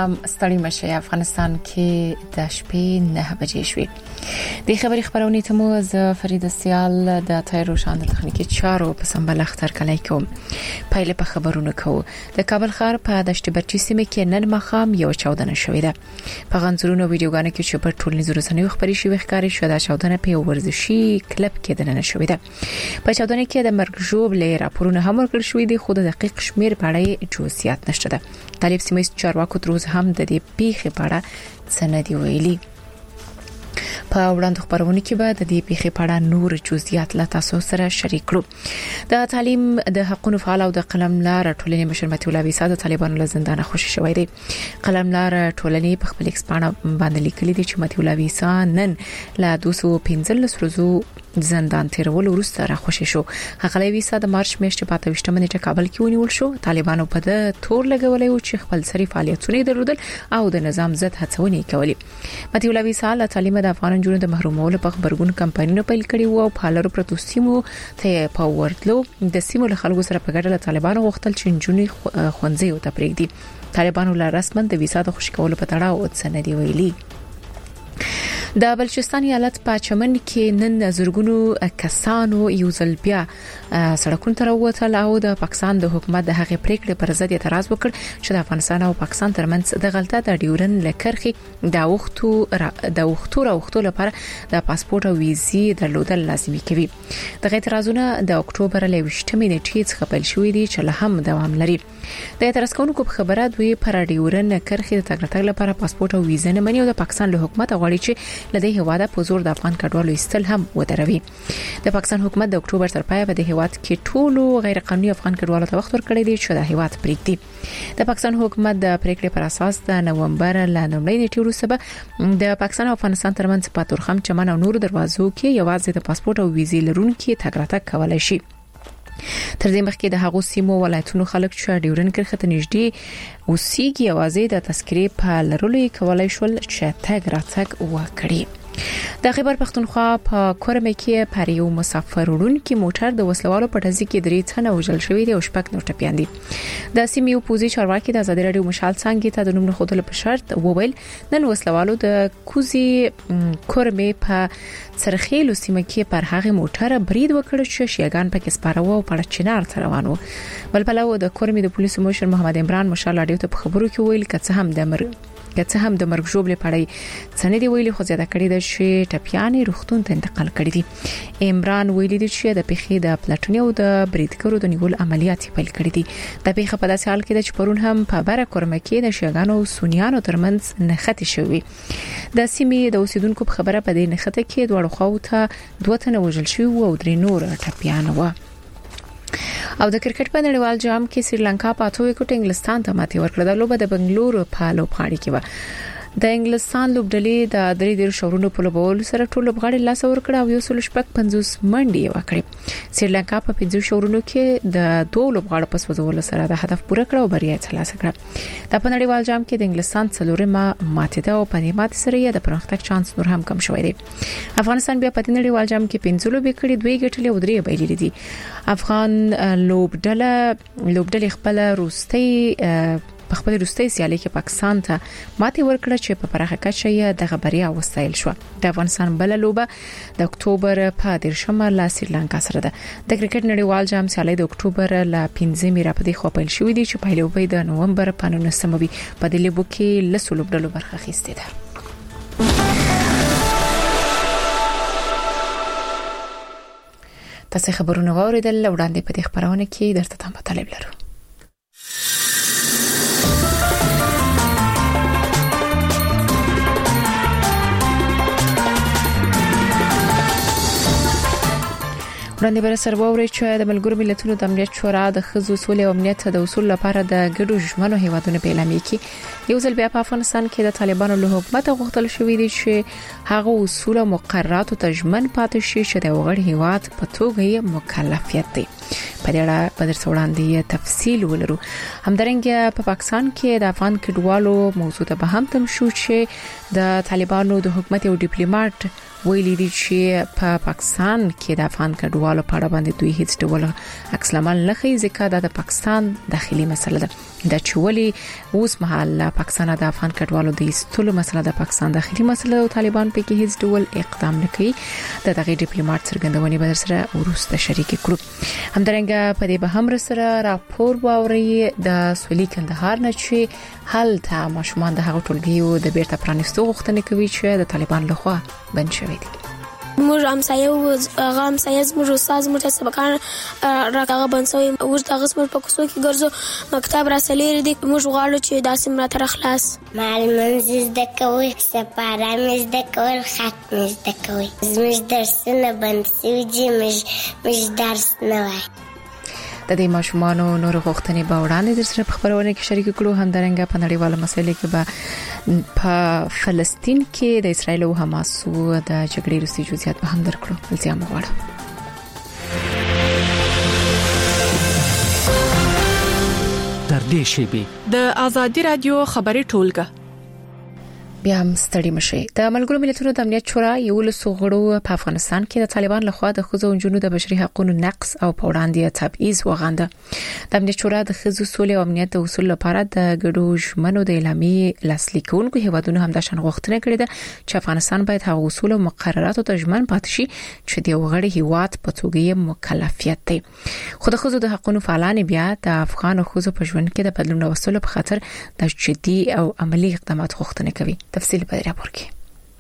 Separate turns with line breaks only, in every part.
ماخام ستړي مشه افغانستان کې د شپې 9 بجې شوې. د خبري خبرونه ته مو ز فرید سیال د تایرو شاند تخنیکی چارو په سمبل اختر کلای کوم. پایله په خبرونه کو د کابل ښار په دشت برچی سیمه کې نن ماخام یو چاودنه شوې ده. په غنځرونو ویډیوګانو کې چې په ټولنیزو رسنیو خبري شوې ښکاري شو د چاودنه په ورزشي کلب کې دننه شوې ده. په چاودنه کې د مرګ ژوبلې راپورونه هم ورکړل شوې دي خو د دقیق شمیر په اړه جزئیات نشته ده. طالب سیمه چارواکو تر اوسه هم د دې پیښې په اړه سند ویلي. په وړاندې خبرونه کې به د دې پیښې په اړه نور جزئیات لا تاسو سره شریک کړو. د تعلیم د حقوقو فعال او د قلملار ټولنې مشر متي الله ویسا د طالبانو له زندان خوشی شوی دی. قلملار ټولنې په خپل ایکسپانه باندې لیکلي دي چې متي الله ویسا نن له 215 ورځو زندان تیرول وروسته را خوشی شو. هغه ویسا د مارچ میاشتې په 28 نیټه کابل کې ونیول شو. طالبانو په د تور لګولې او چې خپل سری فعالیتونه درلودل او د نظام ضد هڅونې کولې. متي الله ویسا له تعلیم د افغان جنونو د محرومولو په خبرګون کمپاینونه پیل کړي وو او په لارو پروتو سیمو ته په ورتلو د سیمو له خلکو سره په ګډه طالبانو غوښتل چې جنوني خونځي او تپریږدي. طالبانو له رسمن د ویسا د خوشی کولو په تړاو سند ویلي. د بلوچستان ایالت په چمن کې نن زرګونو کسانو یو ځل بیا سړکونو ته راووتل او د پاکستان د حکومت د هغې پریکړې پر ضد اعتراض وکړ چې د افغانستان او پاکستان ترمنځ د غلطه د ډیورن لکرخي د وختو لپاره د پاسپورت او ویزې درلودل لازمي کوي. د اعتراضونه د اکتوبر له 28 نیټې څخه پیل شوې دي چې له هم دوام لري. د اعتراض کوونکو په خبره دوی پر ډیورن لکرخي د تګ لپاره پاسپورت او ویزه نه مني او د پاکستان له حکومت غواړي چې لدې هواده په زور د افغان کډوالو استل هم ودروي. د پاکستان حکومت د اکتوبر تر پایه په د هواد کې ټولو غیر قانوني افغان کډوالو ته وخت ورکړی دی چې د هواد پریږدي. د پاکستان حکومت د پریکړې پر اساس د نومبر ل 9 نیټې وروسته د پاکستان او افغانستان ترمنځ په تورخم چمن او نور دروازو کې یوازې د پاسپورت او ویزې لرونکي تګ راتګ کولای شي. تر دې مخکې د هغو سیمو ولایتونو خلک چې ډیورن کرښه ته نږدې اوسېږي یوازې د تذکرې په لرلو کولای شول چې تګ راتګ وکړي. د خیبر پختونخوا په کورمه کې پر یو مسافر وړونکي موټر د وسلوالو په ټزي کې درې تنه وژل شوی دی او شپږ نور ټپيان دي. د سیمې اپوزي چارواکي د ازادي رادیو مشال څنګه ته د نوم خودل په شرط وویل نن وسلوالو د کوزي کورمه په سرخیلو سیمه کې پر هغه موټر برید وکړ چې شیګان پکې سپارو او په چنار ته روانو. بل بلو د کورمه د پولیسو مشر محمد عمران مشال رادیو ته په خبرو کې ویل کڅه هم د مرګ ژوبلې پړې څنګه دی ویلي خو زیاته کړی د شي ټپيانې روختون ته انتقال کړی دي. عمران ویلي دی چې د پیښې د پلاتونی او د بریدګرو د نیول عملیات پیل کړی دي. د پیښې په داسې حال کې چې پرون هم په بره کورمه کې د شیګانو او سونیانو ترمنځ نښته شوې. د سیمې د اوسیدونکو په خبره په دې نښته کې دوه خواو ته 2 تنه وژل شوی او 3 نور ټپيان و. او د کرکټ په نړیوال جام کې سریلانکا په 8 وکټ انګلستان ته ماتې ورکړه. د لوبه د بنگلورو په لوبغاړي کې و. د انګلستان لوبډلې د 3 شورونو په لوبول سره ټول لوبغاړي لاس ورکړه او 150 منډي وکړي. سریلانکا په 5 شورونو کې د 2 لوبغاړو په سوځول سره د هدف پوره کړ او بریا ترلاسه کړه. د په نړیوال جام کې د انګلستان څلورمه ماتې ده او په دې ماتې سره یې د پرمختګ چانس نور هم کم شوی دی. افغانستان بیا په نړیوال جام کې 5 لوبې کړې 2 ګټلې او 3 بایللې دي. افغان لوبډلې خپل روستي سیالي کې پاکستان ته ماتې ورکړه چې په پراخه کچه یې د غبریا وسایل شو. د افغانستان بل لوبه د اکتوبر په 13 لا سریلانکا سره ده. د کرکټ نړیوال جام سیالي د اکتوبر ل 15 را په دې خو پیل شوې دي چې په لوبې د نومبر په 19 په دې لوبو کې لسو لوبډلو برخه اخیستې ده. تاسو خبرونه واوریدل وړاندې په دې خبرونه کې درته تاسو طالب لرو. وړاندې بر سر ووري چې د ملګرو ملتونو د امنیت شورا د خزو سولې او امنیت د اصول لپاره د ګډو ژمنو هیوادونو په اعلان کې یو ځل بیا په افغانستان کې د طالبانو له حکومت غوښتل شوې دي چې هغه اصول او مقررات ته ژمن پاتې شي چې د وګړي هیواد په توګه یې مکلفیت دي. په دې اړه په درس وړاندې تفصیل ولرو. همدارنګه په پاکستان کې د افغان کډوالو موضوع ته به هم تم شو چې د طالبانو د حکومت او ډیپلوماټ ویلي دي چې په پاکستان کې د افغان کډوالو په اړه باندې دوی هیڅ ډول عکس العمل نه ښیي ځکه د پاکستان داخلي مسله ده دا چې ولي اوس مهال پاکستان د افغان کډوالو د ایستلو مسله د پاکستان داخلي مسله او طالبان په کې هیڅ ډول اقدام نه کوي د دغه ډیپلوماټ څرګندونې به سره ورسته شریک کړو همدارنګه په دې به هم سره راپور باوري د سولې کندهار نه چې هلته ماشومان د هغه ټولګیو د بیرته پرانیستو غوښتنې کوي چې د طالبان لخوا بند شوی دي
موږ هم سایز موږ استاد موږ سبقان راغه بنسوي موږ د غسمر په کوڅو کې ګرځو مکتب را سلیر دي موږ غواړو چې داسې مراتب خلاص
معلومات زده کوي سپاره مز د کول خط مز د کوي زموږ درسونه بند سوي موږ درس نه وای
د دې ماشومانو نور غوښتنې به وړاندې در سره په خبرونه کې شریک کړو همدارنګه په نړیواله مسایلو کې به په فلسطین کې د اسرایل او حماس د جګړې وروستي جزئیات به هم درکړو التیام غواړم
در دې شیبه
د ازادي رادیو خبري ټولګه
بیا هم ستړي مشي د ملګرو ملتونو د امنیت شورا یو له سغړو په افغانستان کې د طالبان لخوا د ښځو او نجونو د بشري حقوقو نقض او په وړاندې تبعیض وغانده د امنیت شورا د ښځو سولې او امنیت د اصول لپاره د ګډو ژمنو د اعلامیې لاسلیک کوونکو هیوادونو هم د شان غوښتنه کړې ده چې افغانستان باید هغه اصول او مقرراتو ته ژمن پاتې شي چې د غړي هیواد په توګه یې مکلفیت دی خو د ښځو د حقوقو فعالان بیا د افغان ښځو په ژوند کې د بدلون راوستلو په خاطر د جدي او عملی اقدامات غوښتنه کوي تفصیل په راپور کې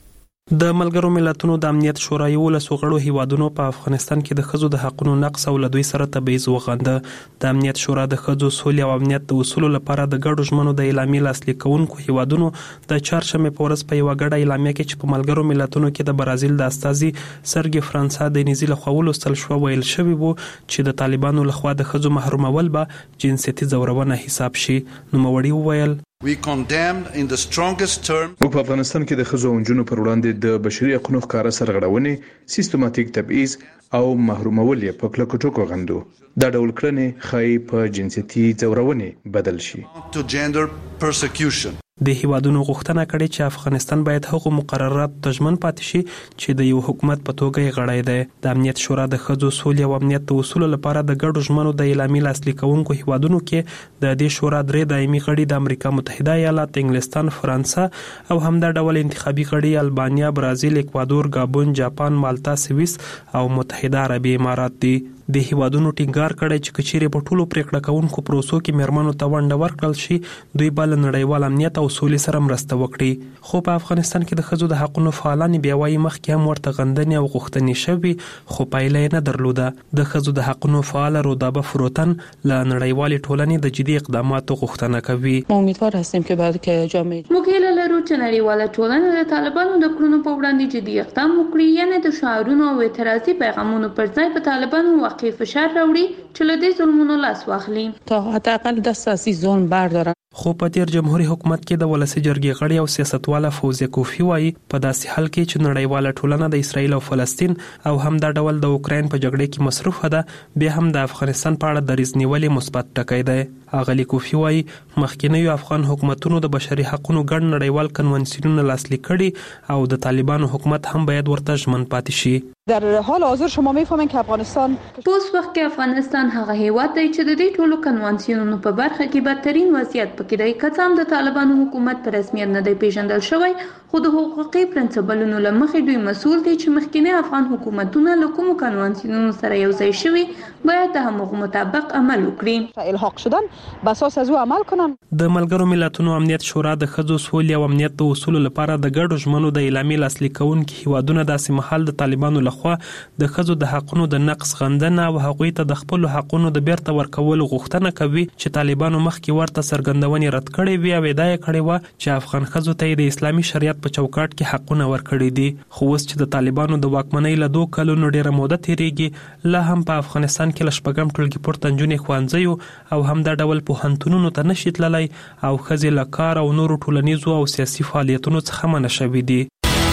د ملګرو ملتونو د امنیت شورا یو له سغړو هیوادونو په افغانستان کې د ښځو د حقوقو نقض او لدوی سره تبعیض وغانده د امنیت شورا د ښځو سولې او امنیت د اصول لپاره د ګډو ژمنو د اعلامیې لاسلیک کوونکو هیوادونو د چهارشنبه په ورځ په یو غړ اعلامیه کې چې په ملګرو ملتونو کې د برازیل د استازي سرګي فرانسا د نيزي لخوا ولوستل شو ویل شوی وو چې د طالبانو لخوا د ښځو محرومول به جنسيتي ځورونه حساب شي نو موړي وویل
We condemned in the strongest terms.
موږ په افغانستان کې د ښځو او نجونو پر وړاندې د بشري حقوقو ښکارا سرغړونې سیستماتیک تبعیض او محرومول یې په کلکو ټکو غندو دا ډول کړنې خای په جنسيتي ځورونې بدل شي
To gender persecution.
د هیوادونو غوښتنه کړې چې افغانستان باید هغو مقررات ته ژمن پاتې شي چې د یو حکومت په توګه یې غړی دی د امنیت شورا د ښځو سولې او امنیت د اصول لپاره د ګډو ژمنو د اعلامیې لاسلیک کوونکو هیوادونو کې د دې شورا درې دایمي غړي د امریکا متحده ایالات انګلستان فرانسه او همدا ډول انتخابي غړي البانیا برازیل اکوادور گابون جاپان مالتا سویس او متحده عربي امارات دي د هیوادونو ټینګار کړی چې کچېره په ټولو پریکړه کوونکو پروسو کې مرمنو ته ونډه ورکړل شي دوی بل نړیوال امنیت او سولې سره مرسته وکړي خو په افغانستان کې د ښځو د حقوقو فعالان بیا وايي مخکې هم ورته غندنې او غوښتنې شوي خو پایله نه درلوده د ښځو د حقوقو فعال رودابه فروتن له نړیوال ټولنې د جدي اقداماتو غوښتنه کوي
امیدوار هستیم که بعد که جامعه
موږ هیله لرو چې نړیواله ټولنه د طالبانو د کړنو په وړاندې جدي اقدام وکړي یعنی د شعارونو او اعتراضي پیغامونو پر ځای په طالبانو واقعي فشار راوړي چې له دې ظلمونو لاس واخلي
تا حداقل دست از این ظلم بردارن
خو په تیر جمهوریت حکومت کې د ولسی جرګې غړي او سیاستواله فوزیه کوفی وایي په داسې حال کې چې نړیواله ټولنه د اسرایل او فلسطین او هم د ډول د اوکراین په جګړه کې مصروفه ده بیا هم د افغانستان په اړه دریځ نیولې مثبت ټکی دی اغلی کوفی وایي مخکینی افغان حکومتونو د بشري حقوقو ګڼ نړیوال کنوانسیونونه لاسلیک کړي او د طالبانو حکومت هم باید ورته ژمن پاتې شي
در حال حاضر شما میفهمین که افغانستان
اوس وخت کې افغانستان هغه هیواد دی چې د دې ټولو کنوانسیونونو په برخه کې بدترین وضعیت پکې دی که څه هم د طالبانو حکومت په رسمیت نه دی پیژندل شوی خو د حقوقي پرنسپلونو له مخې دوی مسؤل دي چې مخکینی افغان حکومتونه له کومو کنوانسیونونو سره یوځای شوي باید د همغو مطابق عمل وکړي
الحاق شدن بس اساس از او عمل کنن
د ملګرو ملتونو امنیت شورا د ښځو سولې او امنیت د اصول لپاره د ګډو ژمنو د اعلامیې لاسلیک کوونکو هیوادونو داسې محل د طالبانو لخوا د ښځو د حقوقو د نقض غندنه او هغوی ته د خپل حقوقو د بیرته ورکولو غوښتنه کوي چې طالبانو مخکې ورته څرګندونې رد کړې وي او ادعا کړې و چې افغان ښځو ته د اسلامي شریعت په چوکاټ کې حقونه ورکړي دي خو اوس چې د طالبانو د واکمنۍ له 2 کلونو ډیره موده تیریږي لا هم په افغانستان کې لشپګم ټولګي پورته نجونې ښوونځیو او هم د ډول پوهنتونونو ته نشي تللی او ښځې له کار او نورو ټولنیزو او سیاسي فعالیتونو څخه منع شوي دي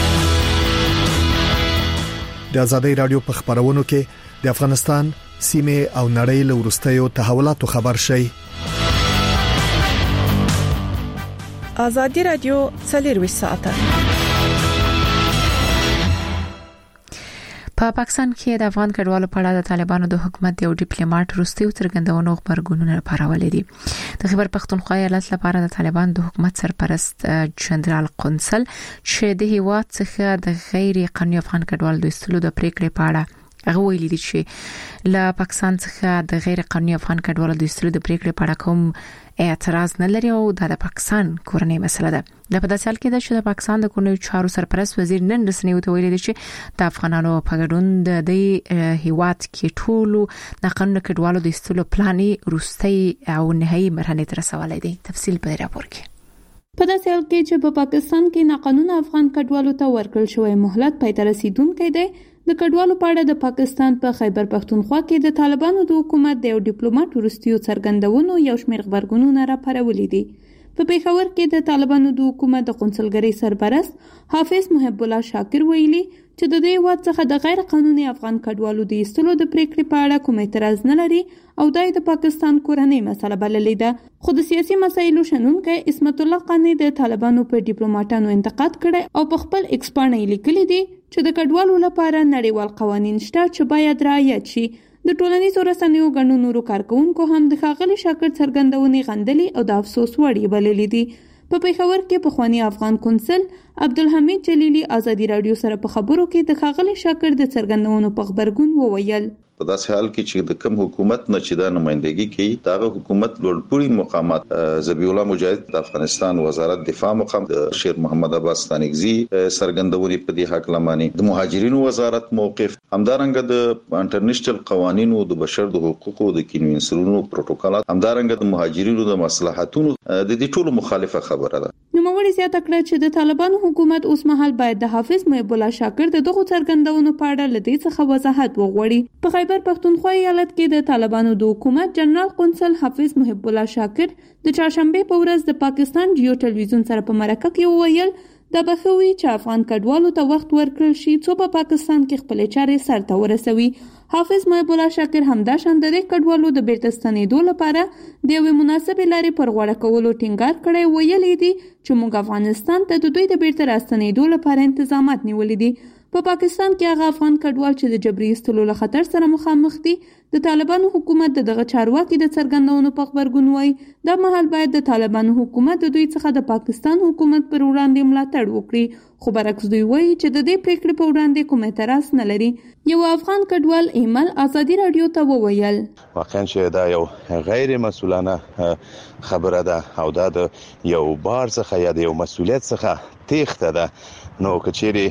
د ازادي رادیو په خبرونو کې د افغانستان سیمه او نړۍ له ورستیو تحولاتو خبر شي
ازادي رادیو 24 ساعته
په پاکستان کې د افغان کډوالو په اړه د طالبانو د حکومت یو ډیپلوماټ وروستي څرګندونو خبرګونونه راپارولې دي. د خیبر پختونخوا ایالت لپاره د طالبان د حکومت سرپرست جنرال قونسل چې د هیواد څخه د غیر قانوني افغان کډوالو د ایستلو د پریکړې په اړه هغه ویلي دي چې له پاکستان څخه د غیر قانوني افغان کډوالو د ایستلو د پریکړې په اړه کوم اعتراض نه لري او د پاکستان کورنۍ مسله ده. د په داسې حال کې چې د پاکستان د کورنۍ چارو سرپرست وزیر نن رسنیو ته ویلي دي چې د افغانانو په ګډون د هیواد کې ټولو د قانوني کډوالو د ایستلو پلاني روستي او نهایي مرحله ته رسولای دي. تفصیل په راپور کې.
په داسې حال کې چې په پاکستان کې ناقانونه افغان کډوالو ته ورکړل شوی مهلت پای ته رسیدونکی دی، د کډوالو په اړه د پاکستان په خیبر پختونخوا کې د طالبانو د حکومت د یو ډیپلوماټ وروستیو څرګندونو یو شمېر خبرګونونه راپارولي دي. په پیښور کې د طالبانو د حکومت د قونسلګرۍ سرپرست حافظ محب الله شاکر ویلي چې د دې هیواد څخه د غیر قانوني افغان کډوالو د ایستلو د پریکړې په اړه کوم اعتراض نه لري او د پاکستان کورنۍ مسله بللې ده. خو د سیاسي مسایلو شنونکي اسمت الله قانی د طالبانو په ډیپلوماټانو انتقاد کړي او په خپل ایکس باندې لیکلي دي چې د کډوالو لپاره نړیوال قوانین شته چې باید رعایت شي. د ټولنیزو رسنیو ګڼو نورو کارکونکو هم د ښاغلي شاکر څرګندونې غندلې او د افسوس وړ یې بللې دي. په پیښور کې پخوانی افغان کونسل عبدالحمید جلیلی ازادي رادیو سره په خبرو کې د ښاغلي شاکر د څرګندونو په خبرګون وویل
په داسې حال کې چې د کوم حکومت نه چې دا نمائندګي کوي داغه حکومت لوړپوړي مقامات ذبیح الله مجاهد د افغانستان وزارت دفاع مقام د شیر محمد عباس ستانکزي سرګندونې په دې حق لماني د مهاجرینو وزارت موقف همدارنګه د انټرنیشنل قوانینو د بشر د حقوقو د کنوینسیونونو پروتوکولات همدارنګه د مهاجرینو د مصلحتونو د دې ټولو مخالفه خبره ده.
نوموړي زیاته کړه چې د طالبانو حکومت اوس مهال باید د حافظ محب الله شاکر دغه څرګندونو په اړه لدې څخه وضاحت وغوړي. په خیبر پختونخوا ایالت کې د طالبانو د حکومت جنرال قونسل حافظ محب الله شاکر د چهارشنبه په ورځ د پاکستان جیو ټلویزیون سره په مرکه کې وویل د بخوي چې افغان کډوالو ته وخت ورکړل شي څو په پاکستان کې خپل چارې سرته ورسوي. حافظ محب الله شاکر همدا شان د کډوالو د بیرته ستنېدو لپاره د یوې مناسبې لارې پر غوړه کولو ټینګار کړی ویلي دي چې موږ افغانستان ته د دوی د بیرته راستنېدو لپاره انتظامات نیولې دي. په پاکستان کې هغه افغان کډوال چې د جبري ایستلو له خطر سره مخامخ دي د طالبانو حکومت دغه چارواکي د څرګندونو په خبرګون وایي دا مهال باید د طالبانو حکومت د دوی څخه د پاکستان حکومت پر وړاندې ملاتړ وکړي. خو برعکس دوی وایي چې د دې پریکړې په وړاندې کوم اعتراض نه لري. یو افغان کډوال ایمل ازادي رادیو ته وویل
واقعا چې دا یو غیر مسؤلانه خبره ده او دا د یو بار څخه یا د یو مسؤلیت څخه تېښته ده. نو کچېری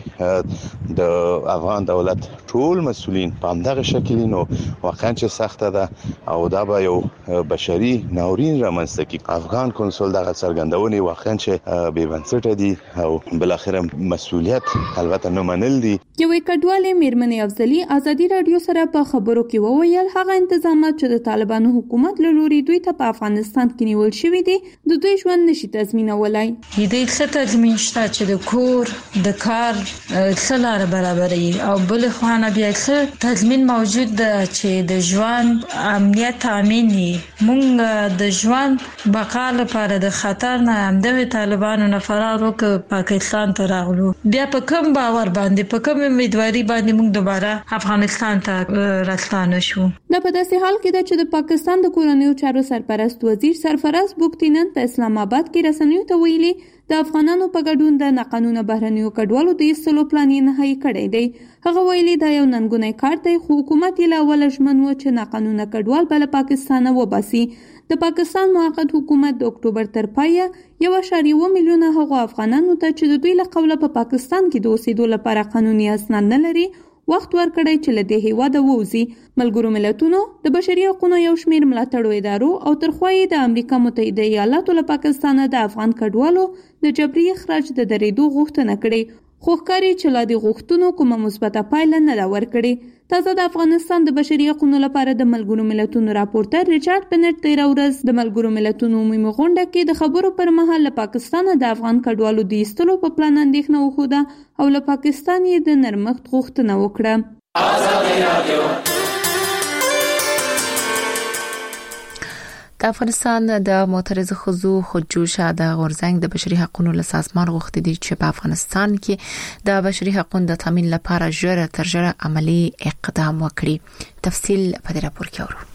د افغان دولت ټول مسؤلین په همدغه شکل نو واقعا چې سخته ده او دا به یو بشري ناورین رامنځته کوي. افغان کنسول دغه څرګندونې واقعا چې بې بنسټه دي او بل اخر مسؤلیت البته نه منل دي.
یو کډوال میرمنې افضلی ازادي رادیو سره په خبرو کې وویل هغه انتظامات چې د طالبانو حکومت له لوري دوی ته په افغانستان کې نیول شوی دي د دوی ژوند نشي تضمینولای.
دې څه تضمین شته چې د کور د کار څلاره برابرې او بل خوانه بیا څه تضمین موجود ده چې د ژوند امنیت تامین وي. مونږ د ژوند بقا لپاره د خطر نه همدغه طالبانو نه فرار وکړ پاکستان ته راغلو. بیا په کوم باور باندې په کوم امیدواري باندې مونږ دوباره افغانستان ته راستانه شو.
دا په داسې حال کې ده چې د پاکستان د کورنیو چارو سرپرست وزیر سرفراز بوکتینن په اسلام آباد کې رسنیو ته ویلي د افغانانو په ګډون د ناقانونه بهرنیو کډوالو د ایستلو پلان یې نهایی کړی دی. هغه ویلي دا یو ننګونی کار دی خو حکومت یې له اوله ژمن و چې ناقانونه کډوال به له پاکستانه وباسي. د پاکستان موقت حکومت د اکتوبر تر پایه 1.7 میلیونه هغو افغانانو ته چې د دوی له قوله په پاکستان کې د اوسېدو لپاره قانوني اسناد نه لري وخت ورکړی چې له دې هیواده ووځي. ملګرو ملتونو د بشري حقوقو یو شمېر ملاتړو ادارو او ترخوا یې د امریکا متحده ایالاتو له پاکستانه د افغان کډوالو د جبري اخراج د درېدو غوښتنه کړې خو ښکاري چې لا د غوښتنو کومه مثبته پایله نه ده ورکړې. تازه د افغانستان د بشري حقوقو لپاره د ملګرو ملتونو راپورټر ریچارډ پنټ 13 ورځ د ملګرو ملتونو عمومي غونډه کې د خبرو پر مهال له پاکستانه د افغان کډوالو د ایستلو په پلان اندېښنه وښوده او له پاکستان یې د نرمښت غوښتنه وکړه.
د افغانستان د معترض خزو خودجوشه د غورځنګ د بشري حقوقو له سازمان غوښتي دي چې په افغانستان کې د بشري حقوقو د تامین لپاره ژر تر ژره عملی اقدام وکړي. تفصیل په دې راپور کې اورو.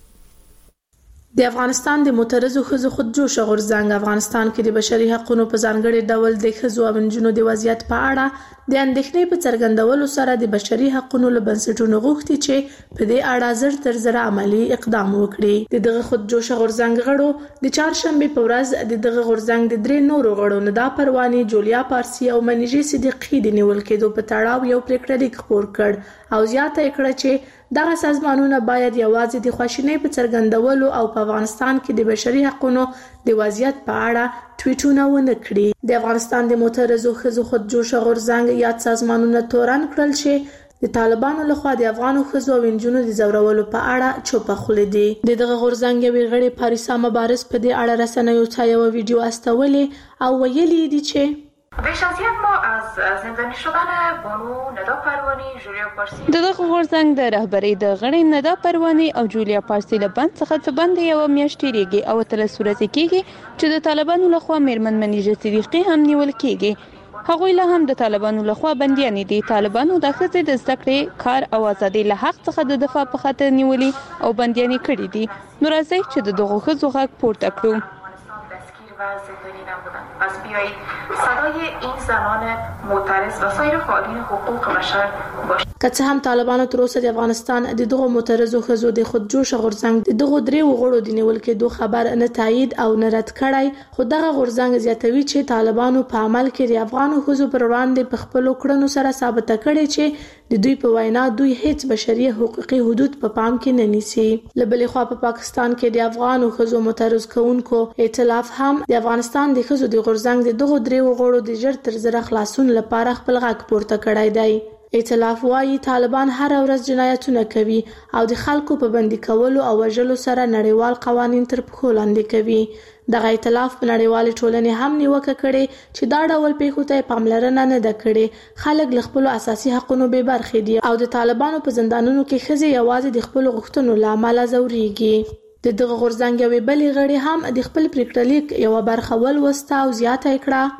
د افغانستان د معترض خزو خودجوشه غورځنګ افغانستان کې د بشري حقوقو په ځانګړي ډول د خزو او نجونو د وضعیت په اړه د اندېښنې په څرګندولو سره د بشري حقوقو له بنسټونو غوښتي چې په دې اړه زر تر زر عملی اقدام وکړي. دغه خودجوشه غورځنګ غړو د چهارشنبه په ورځ دغه غورځنګ د درې نورو غړو ندا پرواني، جولیا پارسی او منیژي صدیقی د نیول کېدو په تړاو یو پریکړه لیک خپور کړ او زیاته کړه چې دغه سازمانونه باید یوازې د خواشینۍ په څرګندولو او په افغانستان کې د بشري حقوقو د وضعیت په اړه ټویټونه ونه کړي. د افغانستان د معترضو خزو خودجوشه غورځنګ یاد سازمانونه تورن کړل چې د طالبانو لخوا د افغان خزو او نجونو د زورولو په اړه چوپه خوله دي. دغه غورځنګ یو غړي پاریسا مبارز په دې اړه رسنیو ته یو ویډیو استولې او ویلي دي چې
بیش از یک ماه از زندانی شدن بانو ندا پروانی، جولیا پارسی
دغه غورځنګ د رهبری د غړي ندا پروانی او جولیا پارسی له بند څخه په بند یو میاشت تیریږي او تل صورت کېږي چې د طالبانو لخوا میرمن منیژه صدیقی هم نیول کېږي. هغوی له هم د طالبانو لخوا بنديان دي. طالبانو د ښځې د زده کړې، کار او ازادۍ له حق څخه د دفاع په خاطر نیولي او بنديان کړي دي. نو راځي چې د دغه ښځو غږ پورته کړو.
و زندانی نبودند. پس بیایید صدای این زنان معترض و سایر فعالین حقوق بشر باشد.
که څه هم طالبانو تر اوسه د افغانستان د دغه معترضو خزو د خودجوشه غورځنګ د دغه درې غړو د نیول کېدو خبر نه تایید او نه رد کړی، خو دغه غورځنګ زیاتوي چې طالبانو په عمل کې د افغانو خزو پر وړاندې په خپل کړنو سره ثابت کړي چې د دوی په وینا دوی هیڅ بشري حقوقي حدود په پام کې نه نیسي. لبلې خوا په پاکستان کې د افغانو خزو معترض کوونکو ائتلاف هم د افغانستان د خزو د غورځنګ د دغه درې غړو د ژر تر ژره خلاصون لپاره خپل غږ پورته کړی دی. ائتلاف وايي طالبان هر ورځ جنایتونه کوي او د خلکو په بندي کولو او وژلو سره نړیوال قوانین تر پښو لاندې کوي. دغه ائتلاف په نړیوال ټولنې هم نیوکه کړې چې دا ډول پیښو ته پاملرنه نه ده کړې. خلک له خپل اساسي حقوقو بې برخې دي او د طالبانو په زندانونو کې ښځې یوازې د خپل غوښتنو له امله ځورېږي. د دغه غورځنګ یوې بلې غړي هم د خپل پریکړه لیک یوه برخه ولوسته او زیاته کړه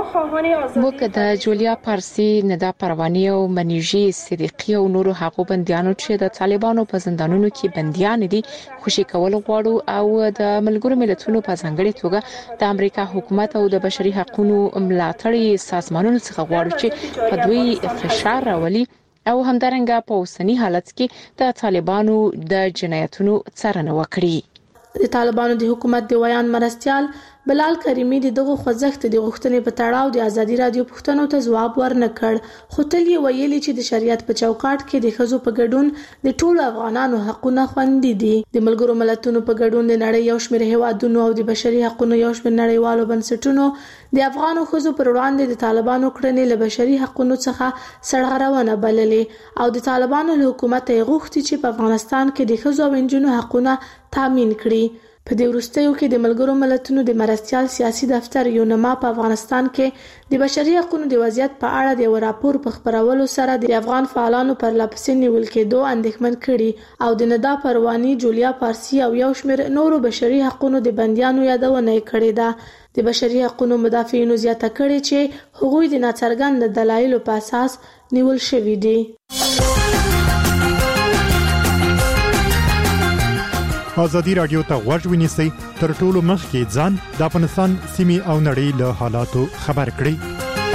موږ د جولیا پارسی، ندا پروانی او منیژي صدیقی او نورو هغو بندیانو چې د طالبانو په زندانونو کې بندیان دي خوشي کول غواړو او د ملګرو ملتونو په ځانګړي توګه د امریکا حکومت او د بشري حقوقو ملاتړي سازمانونو څخه غواړو چې په دوی فشار راولي او همدارنګه په اوسنی حالت کې د طالبانو د جنایتونو څارنه وکړي.
د طالبانو د حکومت د ویان مرستيال بلال کریمی د دغه خوځښت د غوښتنې په تړاو د ازادي رادیو پوښتنو ته ځواب ورنکړ، خو تل یې ویلي چې د شریعت په چوکاټ کې د ښځو په ګډون د ټولو افغانانو حقونه خوندي دي. د ملګرو ملتونو په ګډون د نړۍ یو شمېر هیوادونو او د بشري حقوقو یو شمېر نړیوالو بنسټونو د افغانو ښځو پر وړاندې د طالبانو کړنې له بشري حقوقو څخه سرغړونه بللې او د طالبانو له حکومت یې غوښتي چې په افغانستان کې د ښځو او نجونو حقونه تامین کړي. په دې وروستیو کې د ملګرو ملتونو د مرستيال سیاسي دفتر یونما په افغانستان کې د بشري حقوقو د وضعیت په اړه د یو راپور په خپرولو سره د افغان فعالانو پر لاپسې نیول کېدو اندېښمن کړي او د ندا پروانی، جولیا پارسی او یو شمېر نورو بشري حقوقو د بندیانو یادونه کړې ده. د بشري حقوقو مدافعینو زیاته کړې چې هغوی د ناڅرګند دلایلو په اساس نیول شوي دي.
ازادي رادیو ته غوږ ونیسئ تر ټولو مخکې ځان د افغانستان سیمې او نړۍ له حالاتو خبر کړئ.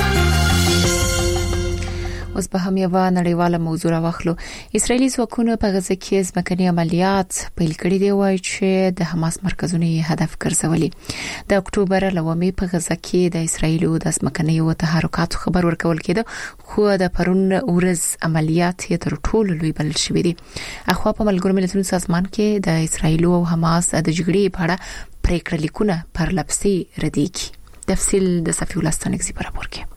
اوس به هم یو نړیواله موضوع راوخلو. اسرایلی ځواکونه په غزه کې ځمکني عملیات پیل کړي دي وایي چې د حماس مرکزونه یې هدف ګرځولي. د اکتوبر لومې په غزه کې د اسرایلو د ځمکني تحرکاتو خبر ورکول کېده، خو د پرون ورځ عملیات یې تر ټولو لوی بلل شوی دي. اخوا په ملګرو ملتونو سازمان کې د اسرایلو او حماس د جګړې په اړه پریکړه لیکونه پر لپسې ردیږي. تفصیل د صفی الله ستانکزی په راپور کې.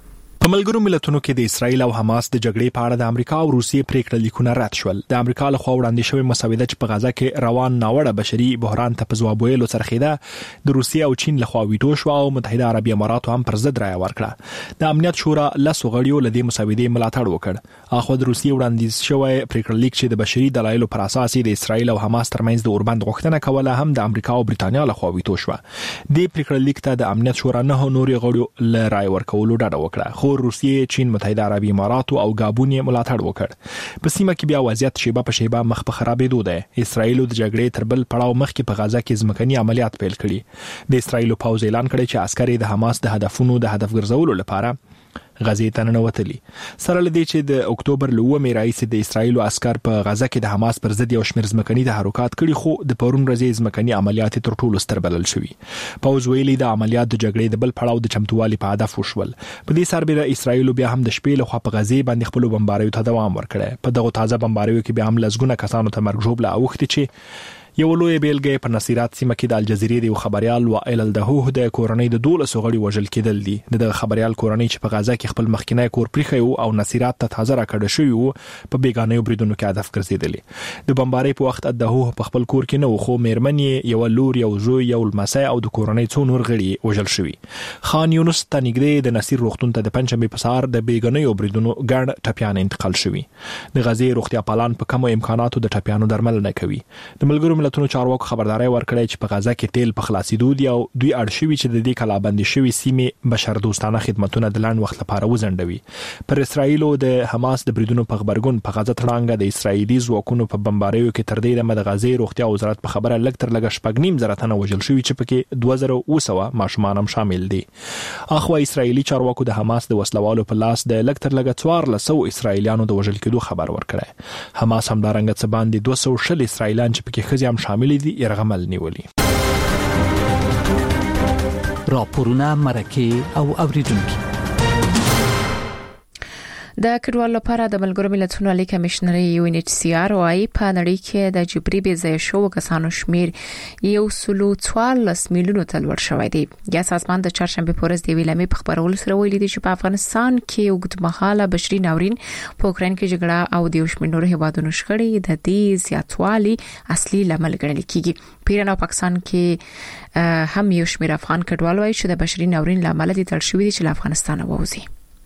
په ملګرو ملتونو کې د اسرایل او حماس د جګړې په اړه د امریکا او روسیې پریکړه لیکونه رد شول. د امریکا له خوا وړاندې شوی مسوده چې په غزا کې روان ناوړه بشري بحران ته په ځواب ویلو څرخیده، د روسیې او چین له خوا ویټو شو او متحده عربي امارات هم پر ضد رایه ورکړه. د امنیت شورا لسو غړیو له دې مسودې ملاتړ وکړ. اخو د روسیې وړاندیز شوی پریکړه لیک چې د بشري دلایلو پر اساس د اسرایل او حماس ترمنځ د اوربند غوښتنه کوله هم د امریکا او برېټانیا له خوا ویټو شو. د پریکړه لیک ته د امنیت شورا نه نوري غړیو له رایه ورکولو ډډه وکړه، خو روسیې، چین، متحده عربي امارات او غابون یې ملاتړ وکړ. په سیمه کې بیا وضعیت شیبه په شیبه مخ په خرابېدو دی. اسرایل د جګړې تر بل پړاو مخکې په غزا کې ځمکني عملیات پیل کړي. د اسرایل پوځ اعلان کړی چې عسکر د حماس د هدفونو د هدف ګرځولو لپاره غزې ته ننوتلي. سره لدی چې د اکتوبر له 9 رئیس د اسرایل عسکر په غزا کې د حماس پر ضد یو شمېر ځمکني تحرکات کړي، خو د پرون ورځې ځمکني عملیات تر ټولو ستر بلل شوي. پوځ ویلي د عملیات د جګړې د بل پړاو د چمتووالي په هدف وشول. په دې سربېره اسرایل بیا هم د شپې له خوا په غزې باندې خپل بمباریو ته دوام ورکړی. په دغه تازه بمباریو کې بیا هم لږونه کسانو ته مرګ ژوبله اوښتي چې یو لوی بیلګه په نصیرات سیمه کې د الجزیرې د خبريال وائل الدهوه د کورنۍ د 12 غړي وژل کېدل دي. د خبريال کورنۍ چې په غزا کې خپل مخکینی کور پریخي او نصیرات ته تازه راکړل شوی وو په بیگانه بریدونو کې هدف ګرځیدل. د بمباری په وخت الدهوه په خپل کور کې نه خو میرمنې یو لور یو زوی یو لمسای او د کورنۍ څو نور غړي وژل شوی. خان یونس ته نږدې د نصیر روغتون ته د پنځمې په سهار د بیگانه بریدونو ګڼ ټپیان انتقال شوی. د غزې روغتیا پالان په کمو امکاناتو د ټپیانو درملنه کوي. د ملګرو ملتونو چارواکو خبرداري ورکړی چې په غزا کې تیل په خلاصېدو دي او دوی اړ شوي چې د دې کلابندي شوي سیمې بشردوستانه خدماتونه د لاند وخت لپاره وزندوي. پر اسرایل او د حماس د بریدونو په خبرګون په غزا تړانګه د اسرایلی ځواکونو په بمباریو کې تر دې د غزې روغتیا وزارت په خبره لږ تر لږه 9.5 تنه وژل شوي چې پکې 2200 ماشومان هم شامل دي. اخو اسرایلی چارواکو د حماس د وسلوالو په لاس د لږ تر لږه 1400 اسرایلیانو د وژل کېدو خبر ورکړی. حماس هم دارنګه څه باندې 200 اسرایلیان چې پکې ښځې هم شامل دي یرغمل نیولي.
راپورونه، مرکه او اوریدونکو.
د کډوالو لپاره د ملګرو ملتونو عالی کمشنري UNHCR وايي په نړۍ کې د جبري بې ځای شوو کسانو شمیر 114 میلیونو ته لوړ شوی دی. یا سازمان د چهارشنبه په ورځ د ویلامې په خبرولو سره ویلي دی چې په افغانستان کې اوږدمهاله بشري ناورین، په اوکرين کې جګړه او د یو شمېر نورو هیوادونو شخړې د دې زیاتوالي اصلي لامل ګڼل کیږي. پیران او پاکستان کې هم یو شمېر افغان کډوال وايي چې د بشري ناورین لامل دي تل شوی دي چې له افغانستان ووځي.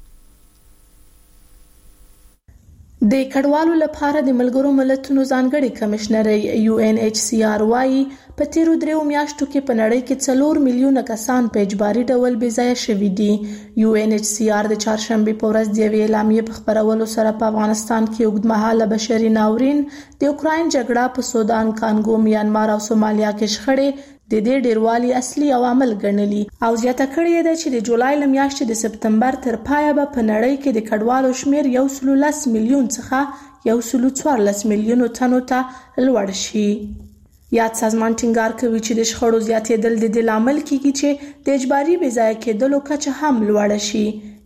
د کډوالو لپاره د ملګرو ملتونو ځانګړي کمشنري UNHCR وايي په تیرو 3 میاشتو کې په نړۍ کې 4 میلیونه کسان په اجباري ډول بې ځای شوي دي. UNHCR د چهارشنبه په ورځ د اعلامیې په خبرولو سره په افغانستان کې اوږدمهاله بشري ناورین، د اوکراین جګړه، په سودان، کانګو، میانمار او سومالیا کې شخړې د دې ډیروالي اصلي عوامل ګڼلي او زیاته کړې ده چې د جولای ل میاشتې د سپتمبر تر پایه به په نړۍ کې د کډوالو شمیر 110 میلیون څخه 114 میلیون تنو ته لوړ شي. یاد سازمان ټینګار کوي چې د شخړو زیاتېدل د دې لامل کیږي چې د اجباري بې ځای کېدلو کچه هم لوړه شي.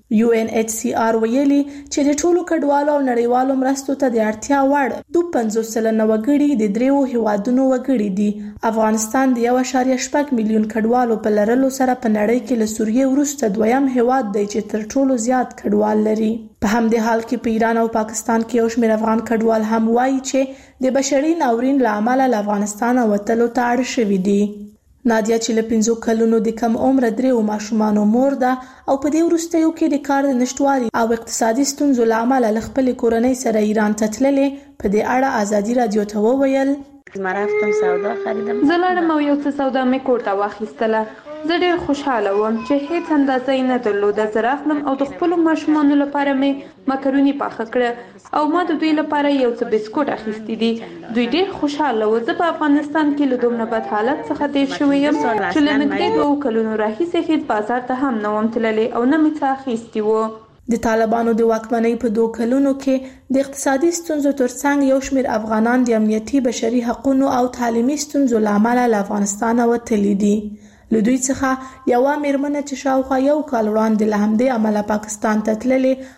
UNHCR ویلي چې د ټولو کډوالو او نړیوالو مرستو ته د اړتیا وړ 50% وګړي د 3 هیوادونو وګړي دي. افغانستان د 1.8 میلیون کډوالو په لرلو سره په نړۍ کې له سوریې وروسته دویم هیواد دی چې تر ټولو زیات کډوال لري. په همدې حال کې په ایران او پاکستان کې یو شمېر افغان کډوال هم وایي چې د بشري ناورین له امله له افغانستان وتلو ته اړ شوي دي. نادیا چې له 5 کلونو د کم عمر 3 ماشومانو مور ده او په دې وروستیو کې د کار د نشټوالي او اقتصادي ستونزو له امله له خپل کورنۍ سره ایران ته تللې. په دې اړه ازادي رادیو ته وویل:
ما رفتم سودا خریدم. زه لاړم او یو څه سودا مې کور ته واخیستله. زه ډېر خوشاله وم چې هیڅ اندازه یې نه درلوده. زه راغلم او د خپلو ماشومانو لپاره مې مکروني پاخه کړه او ما د دوی لپاره یو څه بسکوټ اخیستي دي. دوی ډېر خوشاله وو. زه په افغانستان کې له دومره بد حالت څخه تېر شوی یم چې له نږدې 2 کلونو راهیسې هیڅ بازار ته هم نه وم تللی او نه مې څه اخیستي وو.
د طالبانو د واکمنۍ په 2 کلونو کې د اقتصادي ستونزو ترڅنګ یو شمېر افغانان د امنیتي، بشري حقوقو او تعلیمي ستونزو له امله له افغانستان وتلي دي. له دوی څخه یو میرمن چې شاوخوا 1 کال وړاندې له همدې عمله پاکستان ته تللې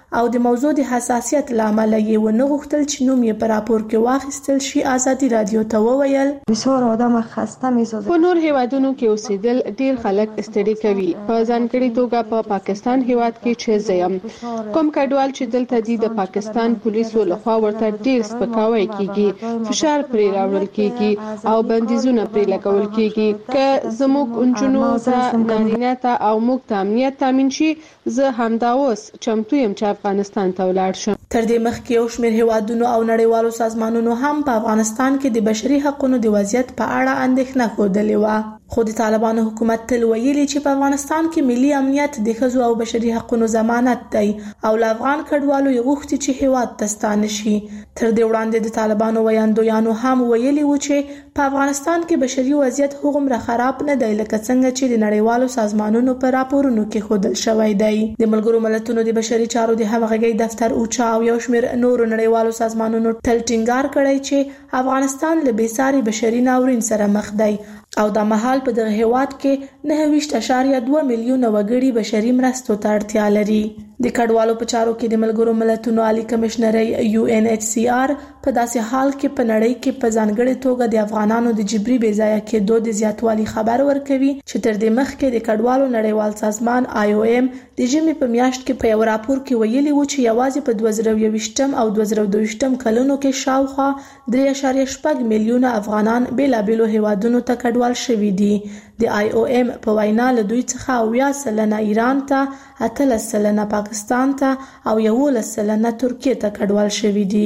او د موضوع د حساسیت لامل یې ونه غوښتل چې نوم یې په راپور کې واخیستل شي. ازادي رادیو ته وویل
بسیار آدم خسته می‌سازه.
په نور هیوادونو کې اوسېدل ډیر خلک ستړي کوي، په ځانګړي توګه په پاکستان هیواد کې چې زیم کوم کډوال چې دلته دي د پاکستان پولیسو لخوا ورته ډیر سپکاوی کیږي، فشار پرې راوړل کیږي او بندیزونه پرې لګول کیږي. که زموږ انجونو ته نارینه ته او موږ ته امنیت تامین شي، زه همدا اوس چمتو یم چې افغانستان ته ولاړ شم.
تر دې مخکې یو شمېر هیوادونو او نړیوالو سازمانونو هم په افغانستان کې د بشري حقوقو د وضعیت په اړه اندېښنه ښودلې وه. خو د طالبانو حکومت تل ویلي چې په افغانستان کې ملي امنیت د ښځو او بشري حقوقو ضمانت دی او له افغان کډوالو یې غوښتي چې هیواد ته ستانه شي. تر دې وړاندې د طالبانو ویاندویانو هم ویلي و چې په افغانستان کې بشري وضعیت هغومره خراب نه دی لکه څنګه چې د نړیوالو سازمانونو په راپورونو کې ښودل شوی دی. د ملګرو ملتونو د بشري چارو د همغږۍ دفتر اوچا او یو شمېر نورو نړیوالو سازمانونو تل ټینګار کړی چې افغانستان له بېساري بشري ناورین سره مخ دی او دا مهال په دغه هیواد کې 9.2 میلیونه وګړي بشري مرستو ته اړتیا لري. د کډوالو په چارو کې د ملګرو ملتونو عالی کمشنري UNHCR په داسې حال کې په نړۍ کې په ځانګړي توګه د افغانانو د جبري بې ځایه کېدو د زیاتوالي خبر ورکوي چې تر دې مخکې د کډوالو نړیوال سازمان IOM د ژمي په میاشت کې په یو راپور کې ویلي و چې یوازې په 2021 او 2022 کلونو کې شاوخوا 3.8 میلیونه افغانان بیلابېلو هیوادونو ته کډوال شوي دي. د IOM په وینا له دوی څخه 80% ایران ته، 18% پاکستان ته او 11% ترکیه ته کډوال شوي دي.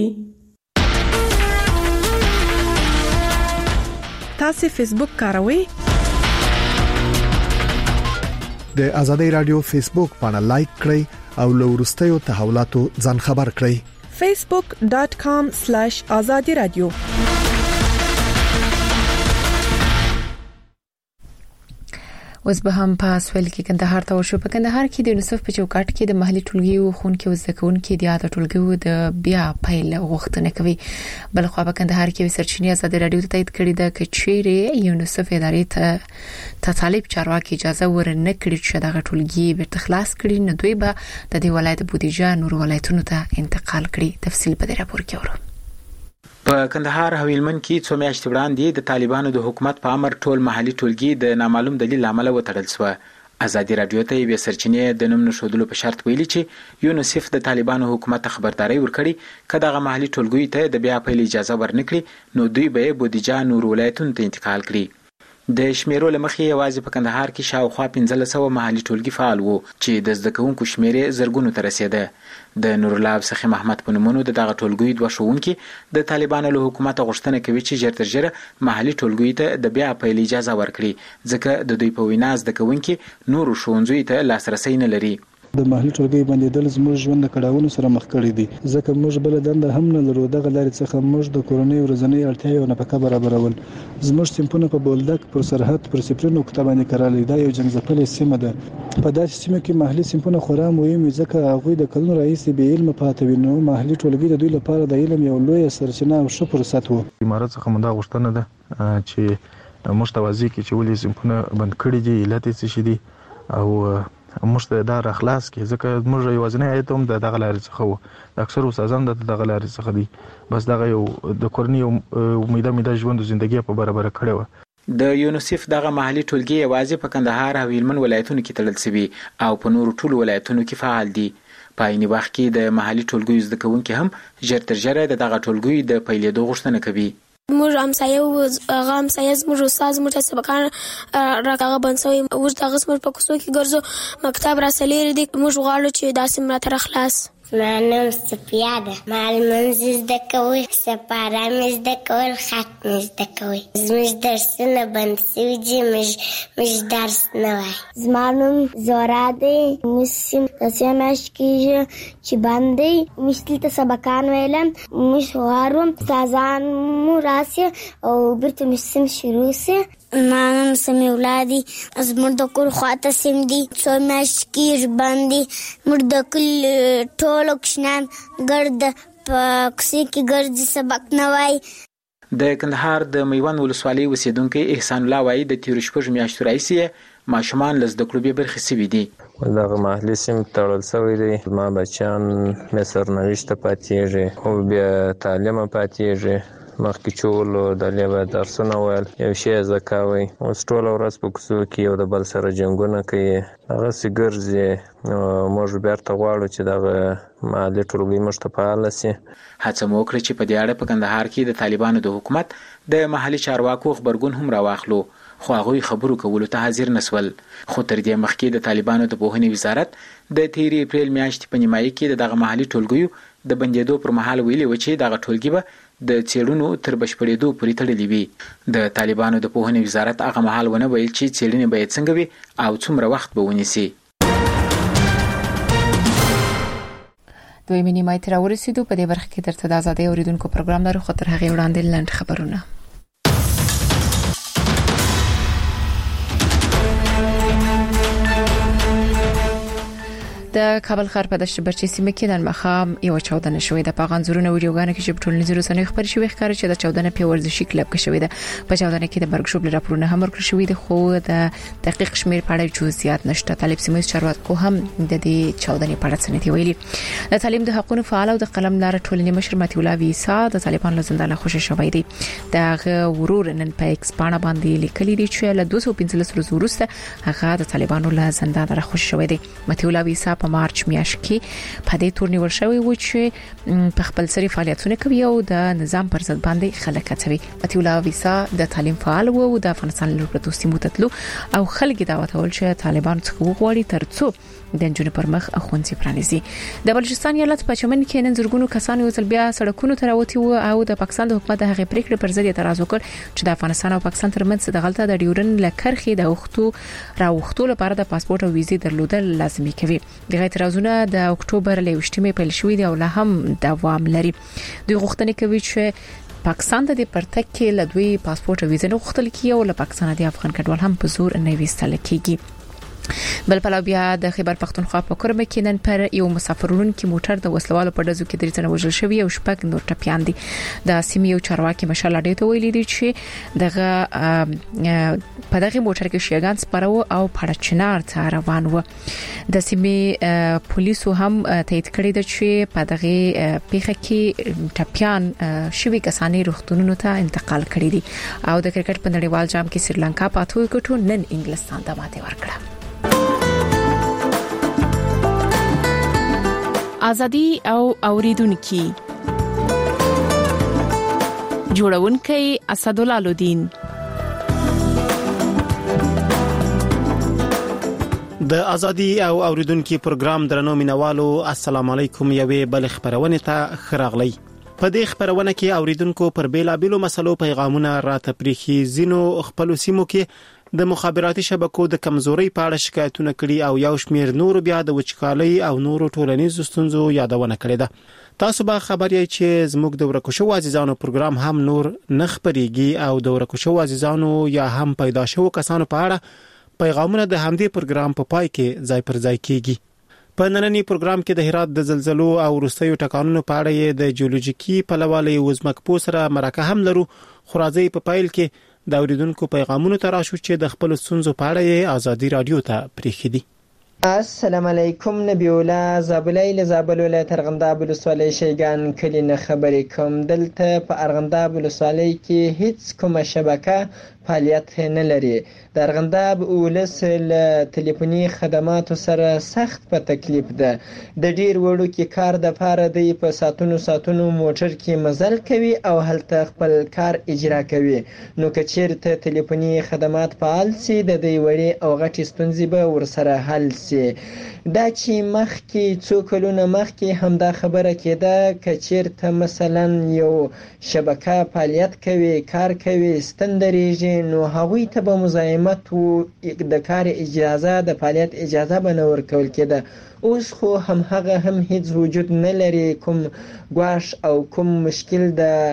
تاسو فیسبوک کاروئ؟
د ازادي رادیو فیسبوک باندې لایک کړئ او له وروستیو تحولاتو ځان خبر کړئ.
facebook.com/azadi radio.
اوس به هم په اسویل کې کندهار ته وشو. په کندهار کې د یونیسف په چوکاټ کې د محلي ټولګیو خونکو او زدهکونکو د یاد ټولګیو د بیا پیل غوښتنه کوي. بل خو په کندهار کې سرچینې ازادي رادیو ته تایید کړی ده چې چیرې یونیسف ادارې ته طالب چارواکي اجازه ورنه کړی چې دغه ټولګي به تخلاص کړي، نو دوی به د دې ولایت بودیجه نور ولایتونو ته انتقال کړي. تفصیل په دې راپور کې ورو.
په کندهار او هلمند کې څو میاشتې وړاندې د طالبانو د حکومت په امر ټول محلي ټولګي د نامعلوم دلیل لامل وتړل شو. ازادي رادیو ته یې سرچینې د نوم نشودلو په شرط ویلي چې یونیسف د طالبانو حکومت خبرداري ورکړي کله دغه محلي ټولګي ته د بیا پیل اجازه ورنکړي نو دوی به بودیجه نور ولایتونو ته انتقال کړي. د شمیرو لمخې یوازې په کندهار کې شاوخوا 1500 محلي ټولګي فعال وو چې د زدهکونکو شمیرې زرګونو ته رسیده. د نور الله سخی محمد په نومونو دغه ټولګي دوه ښوونکي د طالبانو له حکومت غوښتنه کوي چې ژر تر ژره محلي ټولګي ته د بیا پیل اجازه ورکړي ځکه د دوی په وینا زدهکونکي نور ښوونځي ته لاسرسي نه لري.
د محلي ټولګي بندیدل زموږ ژوند د کړهونو سره مخ کړی دي ځکه موږ بل دنده هم نه لرو. دغه لارې څخه موږ د کورنۍ ورځنۍ اړتیاوې او نفقه برابرول. زموږ سیمپونه په بولدک پر سرحد پر سپرینو کتابانه کړل. دا یو جنګ سیمه ده. په داسې سیمه کې محلي سیمپونه خورا مهم ځکه هغه د کلونو رئیس به علم پاتې وینو. محلي ټولګي د دوی لپاره د علم یو لوی سرچینه او ښه فرصت وو.
امارات څخه مونږ غوښتنه ده چې مشتوازی کې چې ولې سیمپونه بند کړي دي علت یې څه دي او موږ دا راخلاص کې ځکه موږ یوازنی ایت هم دغه لارې څخه وو. د اکثر استادان دغه لارې څخه دي بس دغه یو د کورنۍ امیده ژوند او ژوندۍ په برابر کړي و.
د یونیسف دغه محلي ټولګي یوازې په کندهار او هلمند ولایتونو کې تړل شوی او په نورو ټولو ولایتونو کې فعال دي. په عین وخت کې د محلي ټولګي زدهکونکو هم ژر تر ژره دغه ټولګي د پیلېدو غوښتنه کوي.
موږ همسایه زموږ استاد زموږ ته سبقان راکاغه بنسوي اوس دغه زموږ په کوڅو کې ګرځو مکتب را سلیری دي. موږ غواړو چې داسې مراتب خلاص.
نام صفیه ده. معلمون زده کوي، سپاره مې زده کول، خط مې زده کوي. زموږ درسونه بند سوي دي، موږ درس نه وایي.
زما نوم زهره دی. موږ داسې میاشت کېږي چې بند دی. موږ دلته سبقان ویلم. موږ غواړو استادان مو راسي او بیرته موږ سیم شروع سي. ما نوم سمیع الله دی. زموږ د کور خواته سیم دی. څو میاشتې کېږي بند دی. موږ د کلي ټولو کوچنیان ګرد په کوڅې کې ګرځي، سبق نه وایي.
د کندهار د میوند ولسوالۍ اوسیدونکي احسان الله وایي د تیر شپږ میاشتو راهیسې ماشومان له زده کړو به برخې سوي دي.
دغه محلي سیم تړل شوی دی. ما بچیان مې سرنوشت پاتېږي او بیا تعلیم پاتېږي. مخکې چولو د لیبه درسونه ویل یو شی زکاوي اوس ټول ورځ په کوڅو کې یو د بل سره جنګونه کوي. هغه سیګرځي موږ بیرته غواړو چې دغه محلي ټولګي موږ ته فعال شي.
هڅه مو وکړه چې په دې اړه په کندهار کې د طالبانو د حکومت د محلي چارواکو خبرګون هم راواخلو، خو هغوی خبرو کولو ته حاضر نسول. خو تر دې مخکې د طالبانو د پوهنې وزارت د 13 اپریل میاشتې په نیمایي کې دغه محلي ټولګیو د بندېدو پر مهال ویلي و چې دغه ټولګي به د څېړنو تر بشپړېدو پورې تړلې وي. د طالبانو د پوهنې وزارت هغه مهال ونه ویل چې څېړنې باید څنګه وي او څومره وخت به ونیسي.
دوی نیمایي ته راورسېدو. په دې برخه کې درته د ازادۍ اوریدونکو پروګرام لرو، خو تر هغې وړاندې لنډ خبرونه. د کابل ښار په دشت برچي سیمه کې نن مخام یو چاودنه شوې ده. په غنځورونو ویډیوګانو کې چې په ټولنیزو رسنیو خبرې شوې ښکاري چې د چاودنه په ورزشي کلب کې شوې ده. په چاودنه کې د مرګ شوبل راپورونه هم ورکړل شوې دي، خو د دقیق شمیر په اړه جزئیات نشته. طالب سیمه چارواکو هم د دې چاودنې په اړه څه نه دی ویلي. د تعلیم د حقوقو فعال او د قلم لار ټولنې مشر متي الله ویسا د طالبان له زندانه خوشی شوی دی. دغه ورور نن په ایکس باندې باندې لیکلي دي چې له 215 ورځې وروسته هغه د طالبانو له زندانه راخوشی شوی دی. متي الله ویسا په مارچ میاشت کې په دې تور نیول شوی و چې په خپل سری فعالیتونه کوي او د نظام پر ضد باندې خلک هڅوي. متي الله ویسا د تعلیم فعال و او د افغانستان له پروتو سیمو تتلو او خلک دعوت ول چې طالبان څخه وغواړي ترڅو د انجونو پر مخ اخونځي پرانیزي. د بلوچستان ایالت په چمن کې نن زرګونو کسان یو ځل بیا سړکونو ته راوتی و او د پاکستان د حکومت د هغې پریکړې پر ضد اعتراض وکړ چې د افغانستان او پاکستان ترمنځ د غلطه د ډیورن لکرخي د راوختو لپاره د پاسپورت او ویزې درلودل لازمي کوي. د اعتراضونه د اکتوبر له 28 پیل شوې دي او لا هم دوام لري. دوی غوښتنه کوي چې پاکستان د پرتګ کې له دوی پاسپورت او ویزه غوښتل کیږي او له پاکستان د افغان کډوال هم په زور نه ویستل کیږي. بل پلو بیا د خیبر پختونخوا په کرمه کې نن پر یو مسافرون کې موټر د وسلوالو په ډزو کې درې تنه وژل شوی او شپږ نور ټپيان دي. د سیمې یو چارواکي مشال اډې ته ویلي دي چې دغه په دغه موټر کې شیګان سپارو او پړچنار ته روان و. د سیمې پولیسو هم تایید کړی دی چې په دغه پیښه کې ټپيان شوی کسانې روغتونونو ته انتقال کړي دي او د کرکټ په نړیوال جام کې سریلانکا په اتو وکټو نن انګلستان ته ماته ورکړه. ازادي او اوریدونکو جوړونکي اسدالله لودین.
د ازادي او اوریدونکو پروګرام درنو مینوالو السلام علیکم. یوې بل خبرونه ته خراغلی. په دې خبرونه کې اوریدونکو پر بیلابیلو مسلو پیغامونه راته پریخي. زینو خپل سیمو کې د مخابراتي شبکو د کمزوري په اړه شکایتونه کړي او یو شمیر نور بیا د وچکالۍ او نورو ټولنیزو ستونزو یادونه کړې ده. تاسو به خبر یې چې زموږ د ورکوشو عزیزانو پروګرام هم نور نخبريږي او د ورکوشو عزیزانو یا هم پیدا شوو کسانو په اړه پیغامونه د همدې پروګرام په پای کې ځای پر ځای کیږي. په نننی پروګرام کې د هرات د زلزلو او وروستیو ټکانونو په اړه د جیولوژیکي پلوالي وزمکپو سره مرکه هم لرو. خو راځي په پایل کې د اوریدونکو پیغامونو ته راشو چې د خپل ستونزو په اړه ازادي رادیو ته پریخي دي.
السلام علیکم. نبی الله زابلای له زابل ولایت ارغنداب ولسوالۍ شیګان کلی نه خبرې کوم. دلته په ارغنداب ولسوالۍ کې هیڅ کومه شبکه فعالیت نه لري. د ارغنداب ولس له ټلیفوني خدماتو سره سخت په تکلیف ده. د ډیر وړو کې کار د پاره دی په ساتونو موټر کې مزل کوي او هلته خپل کار اجرا کوي. نو کچیرته ټلیفوني خدمات فعال سي د دې وړي او غټي ستونزې به ورسره حل سي. دا چې مخکې څو کلونه مخکې هم دا خبره کېده کچیرته مثلا یو شبکه فعالیت کوي کار کوي ستندریږي نو هغوی ته به مزاحمت و د کار اجازه د فعالیت اجازه به نه ورکول کېده. اوس خو هم هغه هم هیڅ وجود نه لري. کوم ګواښ او کوم مشکل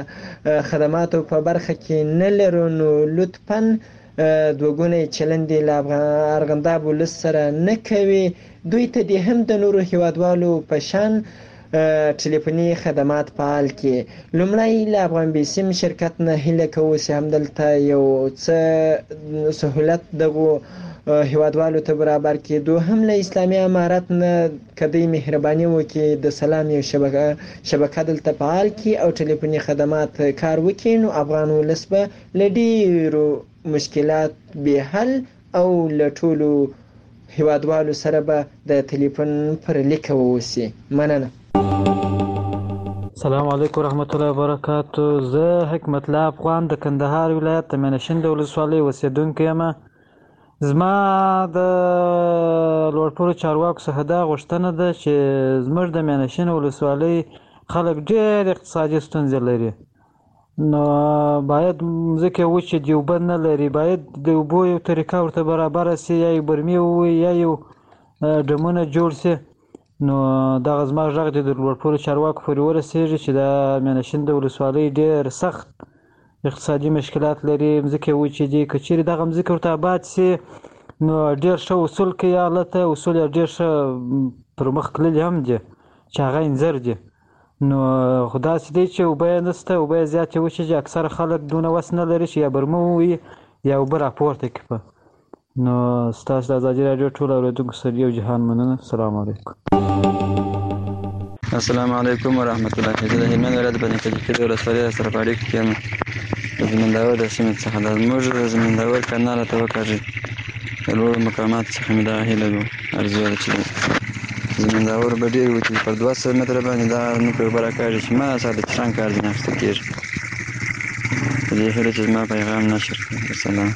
د خدماتو په برخه کې نه لرو. نو لطفاً دوګونی چلندې له ارغنداب ولس سره نه کوي. دوی ته د هم د نورو هیوادوالو په شان ټلیفوني خدمات فعال کړي. لومړی له افغان بیسیم شرکت نه هیله کوو چې همدلته یو څه سهولت دغو هیوادوالو ته برابر کېدو هم له اسلامي امارت نه کدی مهرباني وکړي د سلام یو شبکه دلته فعال کړي او ټلیفوني خدمات کار وکړي، نو افغان ولس به له ډېرو مشکلات به حل او له ټولو هیوادوالو سره به د ټلیفون پر لیک ووسی. مننه.
السلام علیکم ورحمت الله وبرکاتو. زه حکمت الله افغان د کندهار ولایت د مینشین د ولسوالۍ اوسیدونکی یم. زما د لوړپوړو چارواکو څخه دا غوښتنه ده چې زموږ د مینشین ولسوالۍ خلک ډېر اقتصادي ستونزې لري، نو باید ځکه وچې دي، اوبه نه لري، باید د اوبو یو طریقه ورته برابره سي، یا یو برمې ووي یا یو ډمونه جوړ سي. نو دغه زما غږ د لوړپوړو چارواکو پورې ورسېږي چې د مینشین د ولسوالۍ ډېر سخت اقتصادي مشکلات لري، مځکې وچې دي. که چیرې دغه مځکې ورته آباد سي نو ډېر ښه اصول کوي حالته، اصول یې ډېر ښه پر مخ تللي هم دي چې هغه انځر دي. نو خو داسې دی چې اوبه یې نشته، اوبه یې زیاتې وچې دي، اکثره خلک دونه وس نه لري چې یا برمه ووهي یا اوبه راپورته کړي. نو ستاسو د ازادي راډیو ټولو اورېدونکو سره یو جهان مننه. السلام علیکم.
السلام علیکم ورحمت الله. زه د هلمند ولایت بني کجکي د ولسوالۍ سره په اړیکه کې یم. د زمینداور د سیمې څخه د زموږ د زمینداور کانال ته وکاږي. د لوړو مقاماتو څخه مې دا هیله ده، ارزو ده چې زمینداور به ډېر وي چې پر 200 متره باندې دا نوکې اوبه راکاږي چې ما سره د چشان کار ځینې اخیستل کېږي. په دې هیله چې زما پیغام نشر کړي. السلام.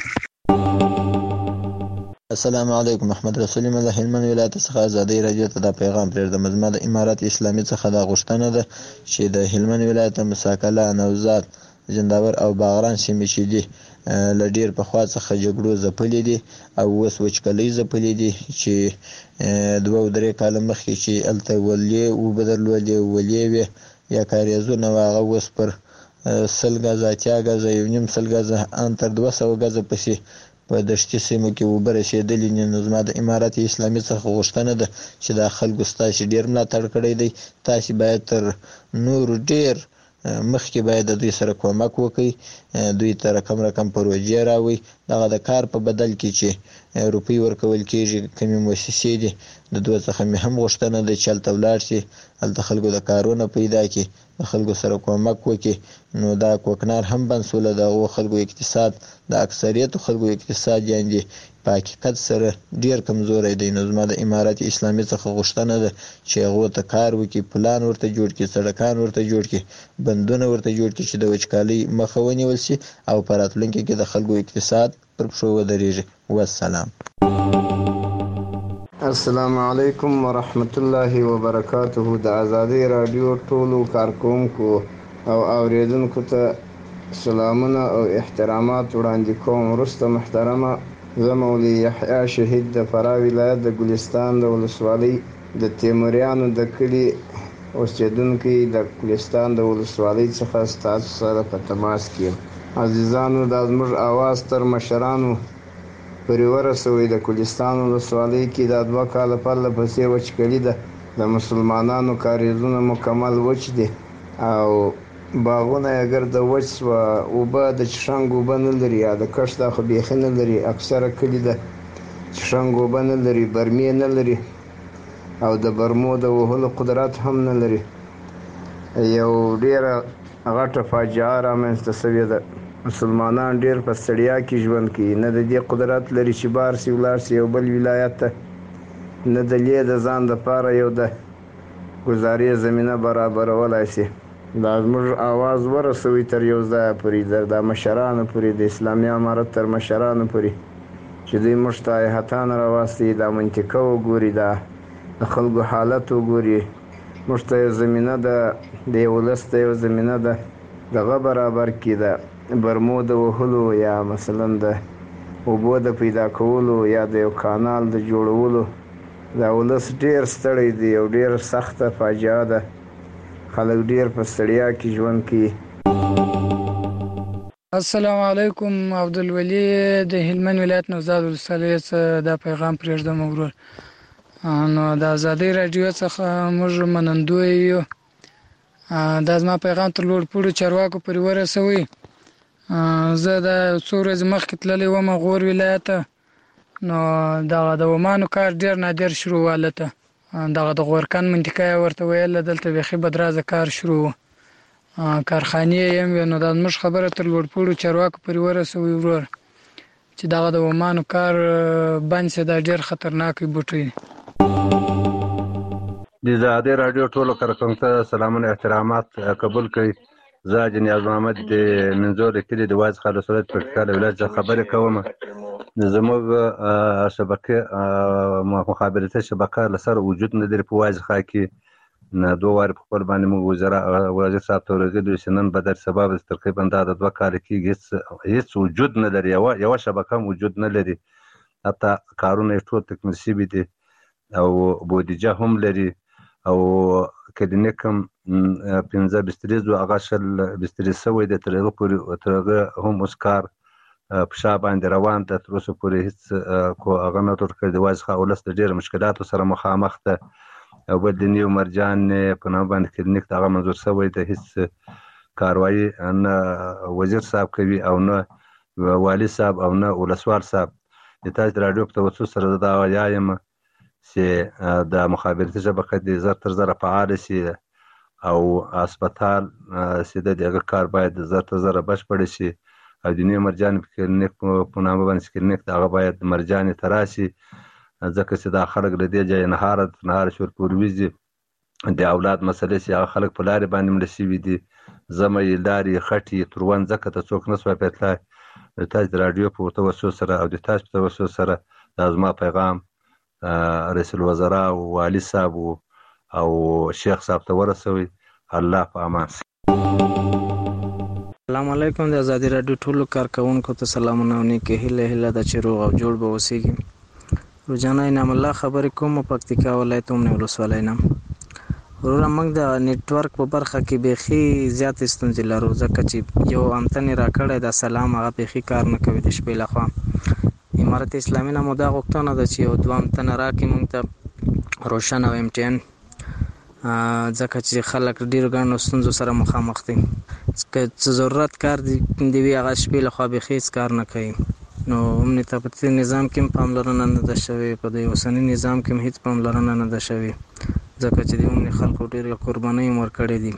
السلام علیکم. محمد رسول یم د هلمند ولایت څخه ازادي راډیو ته دا پیغام پرېږدم. زما د امارت اسلامي څخه دا غوښتنه ده چې د هلمند ولایت مساکله، نوزاد، زنداور او باغران سیمې چې دي له ډېر پخوا څخه جګړو ځپلې دي او اوس وچکالۍ ځپلې دي، چې 2-3 کاله مخکې چې هلته ولې اوبه درلودې، ولې وې یا کاریزونه وه، هغه اوس پر 100 ګزه، 80 ګزه، 1.5 ګزه، ان تر 200 ګزه پسې په دشتي سیمو کې اوبه رسېدلې دي. نو زما د امارت اسلامي څخه غوښتنه ده چې دا خلکو ستاسې ډېر ملاتړ کړی دی، تاسې باید تر نورو ډېر مخکې باید د دوی سره کومک وکړئ، دوی ته رقم پروژې راوړئ. دغه د کار په بدل کې چې روپۍ ورکول کېږي کومې مؤسسې دي، د دوی څخه مې هم غوښتنه ده چې هلته ولاړ شي، هلته خلکو د کارونه پیدا کړي، د خلکو سره کومک وکړي. نو دا کوکنار هم بنسوله د هغو خلکو اقتصاد، د اکثریتو خلکو اقتصاد یعنې په حقیقت سره ډېر کمزوری دی. نو زما د امارت اسلامي څخه غوښتنه ده چې هغو ته کار وکړي، پلان ورته جوړ کړي، سړکان ورته جوړ کړي، بندونه ورته جوړ کړي چې د وچکالۍ مخه ونیول شي او په راتلونکي کې د خلکو اقتصاد پر پښو ودرېږي. والسلام.
السلام علیکم ورحمت الله وبرکاته. د ازادي راډیو ټولو کارکونکو او اوریدونکو ته سلامونه او احترامات وړاندې کوم. وروسته محترمه، زه مولوي یحیی شهید د فراه ولایت د ګلستان د ولسوالۍ د تیموریانو د کلي اوسیدونکی د ګلستان د ولسوالۍ څخه ستاسو سره په تماس کې یم. عزیزانو، دا زموږ اواز تر مشرانو پورې ورسوئ. د ګلستان ولسوالۍ کې دا 2 کاله پرله پسې وچکالي ده، د مسلمانانو کاریزونه مکمل وچ دي او باغونه یې ګرده وچ سوه، اوبه د چشنګ اوبه نه لري، یا د کښت خو بیخي نه لري. اکثره کلي د چشنګ اوبه نه لري، برمې نه لري او د برمو د وهلو قدرت هم نه لري. یو ډېره غټه فاجعه رامنځته سوې ده. مسلمانان ډېر په ستړیا کې ژوند کوي، نه د دې قدرت لري چې بار سي ولاړ سي یو بل ولایت ته، نه د لې د ځان دپاره یو د ګزارې زمینه برابرولی سي. دا زموږ آواز ورسوي تر یو ځایه پورې، د مشرانو پورې، د اسلامي امارت تر مشرانو پورې، چې دوی موږ ته هیحتان راواستوي، دا منطقه وګوري، دا د خلکو حالت وګوري، موږ ته یو زمینه ده، د یو ولس ته یو زمینه ده دغه برابر کړي، د برمو د وهلو یا مثلا د اوبو د پیدا کولو یا د یو کانال د جوړولو. دا ولس ډېر ستړی دی او ډېر سخته فاجعه ده، خلک ډېر په ستړیا کې ژوند کوي.
السلام علیکم. عبدالولي د هلمند ولایت نوزاد ولسوالۍ څخه دا پیغام پرېږدم ورور. نو د ازادۍ راډیو څخه موږ منندوی یو. دا زما پیغام تر لوړپوړو چارواکو پورې ورسوئ. زه د څو ورځې مخکې تللی وم غور ولایت ته، نو دغه د ومانو کار ډیر نادر شروع والته دغه د غورکان منطقه ورته ویل دلته بخي بدرازه کار شروع کارخانه یم نو د مش خبره تر لوړپوړو چارواکو پورې ورسوي ورور چې دغه د ومانو کار باندې د ډیر خطرناک بوټي
د زاده رادیو ټولو کارکونکو ته سلامونه احترامات قبول کړئ. زه جنیاز محمد د منځور کلی د واز خالص ولایت پکتیکا ولایت څخه خبرې کوم. زموږ شبکه مخابراتي شبکه لسر وجود نه لري په واز خا کې نه دوه وار په خپل باندې موږ وزیر صاحب ته ورغلو چې نن بدر سبب تقریبا دا د 2 کال کې هیڅ وجود نه لري یو شبکه وجود نه لري حتی کارونه ټول تکمیل شوي دي او بودیجه هم لري او کلینیک هم 15 بستریز او هغه شل بستریز سوی د ترغه پورې ترغه هم اوس کار په شا باندې روان ده تر اوسه پورې هیڅ کو هغه نه تر کړی د واځ خاولس د ډېر مشکلاتو سره مخامخ ده او بل د نیو مرجان په نام باندې کلینیک هغه منظور سوی د هیڅ کاروایی نه وزیر صاحب کوي او نه والی صاحب او نه ولسوال صاحب د تاسو رادیو په توسط سره دا وایم چې د مخابراتي شبکه د زر تر زر فعال شي او هسپتال چې دغه کار باید زر تر زر بشپړ شي او د نیو مرجان کلینیک په نام باندې کلینیک هغه باید مرجان تراشي ځکه چې دا خلک له دې ځای نهار شور پورويزي د اولاد مسلې چې هغه خلک په لارې باندې مړ شوي دي زمې لارې خټي تروان ځکه ته څوک نه سوای پېتلای د تاسو رادیو په توسط سره او د تاسو په توسط سره د ازما پیغام رئیس الوزراء او والی صاحب او شیخ صاحب ته ورسوي. الله په امان.
السلام علیکم د آزادی رادیو ټولو کارکونکو ته سلامونه او نیکه هله د چروغ او جوړ به وسیږي. روزانه انعام الله خبرې کوم پکتیکا ولایت هم نه ولسوالای نام ورور موږ د نیټورک په برخه کې بيخي زیات ستونزې لرو ځکه چې یو امتنې راکړی د سلام هغه بيخي کار نه کوي د شپې لخوا امارت اسلامي نه مودا غوښتنه ده چې یو دوه امتنه راکې موږ ته روشن او MTN ځکه چې خلک ډیر ګڼو ستونزو سره مخامخ دي که ضرورت کار دی وی هغه شپې لخوا بيخي کار نه کوي نو موږ ته په نظام کې پاملرنه نه ده شوی په دې اوسنی نظام کې هیڅ پاملرنه نه ده شوی ځکه چې موږ خلکو ډیر قرباني ورکړې دي.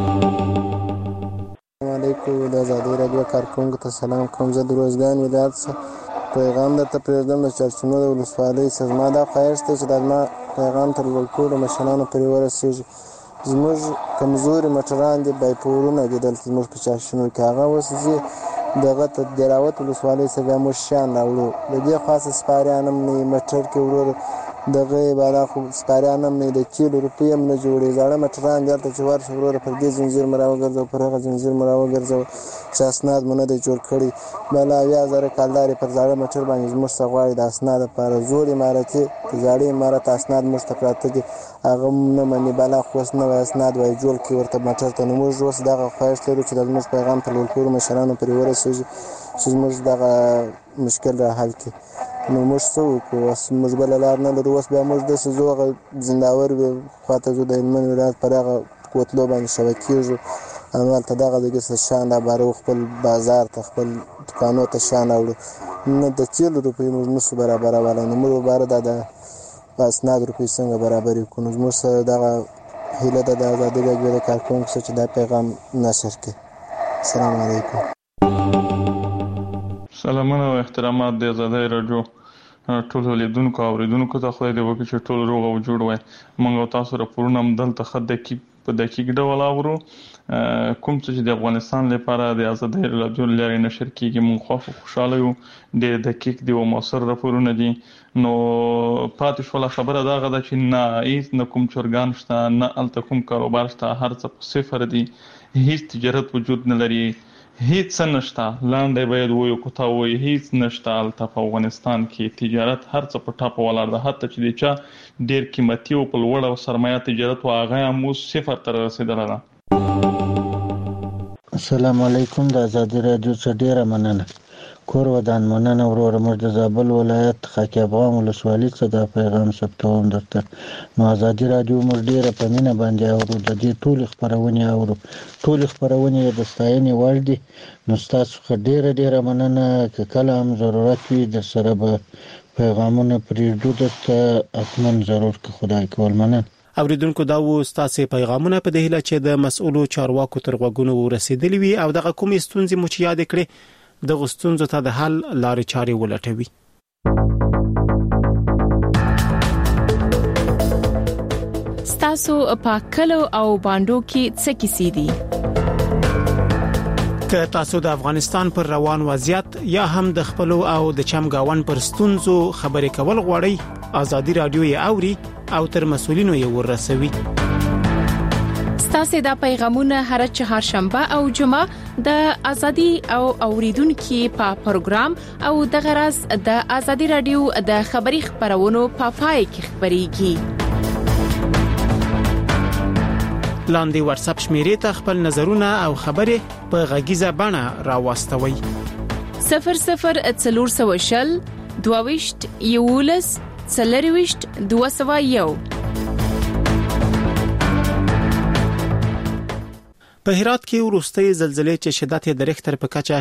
السلام علیکم د آزادی رادیو کارکونکو ته سلام کوم. زه د روزګان ولایت پیغام درته پرېږدم د چرچونو د ولسوالۍ څخه. زما دا خواهش دی چې دا زما پیغام تر ټولو مشرانو پورې ورسېږي. زموږ کمزوري مټران دي بایپورونه دي دلته زموږ په چرچونو کې هغه اوس ځي دغه ته دراوت ولسوالۍ څخه بیا موږ شیان راوړو د دې خاصه سپاریان هم نه مټر کې ورور دغه بالا خو سپاریان هم نه د کیلو روپۍ هم نه جوړي زاړه مټران دلته چې ورشه ورور پر دې زنجیر مراو ګرځو پر هغه زنجیر مراو ګرځو چې اسناد مونږ د جوړ کړي بالا 1000 کالداري پر زاړه مټر باندې زموږ څخه غواړي د اسناد لپاره زوړ اماراتي زاړه امارات اسناد مستقراته دي هغه نه مني بالا خو نه اسناد وای جوړ کې ورته مټر ته نو موږ اوس دغه خواهش لرو چې د موږ پیغام په ټولو مشرانو پورې ورسېږي چې موږ دغه مشکل را حل کړي. نو موږ څه وکړو اوس موږ بل لار نه لرو اوس بیا موږ داسې ځو هغه زنداور خواته ځو د هلمند ولایت پر هغه کوتلو باندې شبکیږو همالته دغه دغه شیان رابارو خپل بازار ته خپل دوکانو ته شیان راوړو نه د تیلو روپۍ موږ نشو برابرولی نو موږ باره دا د اسناد روپۍ څنګه برابرې کړو نو زموږ سره دغه هیله ده د ازادي راډیو د کارکونکو سره چې دا پیغام نشر کړي. السلام علیکم.
سلامونه او احترامات د آزادۍ راډیو ټول لیدونکو او اوریدونکو ته خدای دې وکړي چې ټول روغ او جوړ وي. موږ تاسو راپورونه هم دلته په دقیق ډول اورو کوم چې د افغانستان لپاره د آزادۍ راډیو لارې نشر کیږي. موږ خوشاله یو ډېر دقیق دي او موثر راپورونه دي. نو پاتې شوله خبره دغه ده چې نه هیڅ نه کوم چرګان شته نه هلته کوم کاروبار شته هر څه په صفر دي هیڅ تجارت وجود نه لري هیڅ نشته لاندې باید وایو کوتا وایي هیڅ نشته هلته په افغانستان کې تجارت هر څه په ټاپه ولاړ ده حتی چې د چا ډېر قیمتي او په لوړه سرمایه تجارت و هغه هم اوس صفر ته رسېدلی ده.
السلام علیکم د آزادي راډیو څخه ډېره مننه کور ودان مننه وروره موږ د زابل ولایت خاکی افغان ولسوالۍ څخه دا پیغام ثبتوم درته نو آزادي راډیو موږ ډېره په مینه باندې اورو د دې ټولې خپرونې د ستاینې وړ دي نو ستاسو څخه ډېره مننه که کله هم ضرورت وي در سره به پیغامونه پرېږدو درته حتما ضرور که خدای کول مننه.
اوریدونکو دا و ستاسو پیغامونه په دهله چې د مسؤلو چارواکو تر غوږونو ورسېدلی وي او دغه کوم ستونزې مو چې یاد کړې د غستونزو ته د حل لارې چارې ولټوي.
ستاسو په کلو او باندو کې څه کیسې دي؟
که تاسو د افغانستان پر روان وضعیت یا هم د خپل او د چمګاون پر ستونزو خبرې کول غواړئ، ازادي رادیو یې اوري او تر مسؤلینو یې ورسوي.
ستاسو د پیغامونه هر چهارشنبه او جمعه د ازادي او اوریدونکو په پروګرام او د غرض د ازادي رادیو د خبري خبرونو په پای کې خبريږي. لاندې واتس اپ شمیرې ته خپل نظرونه او خبرې په غږیزه بڼه راوستوي. 0040 22 یولس 40 201. په هرات کې وروستي زلزلې چې شدت یې د ریختر په کچه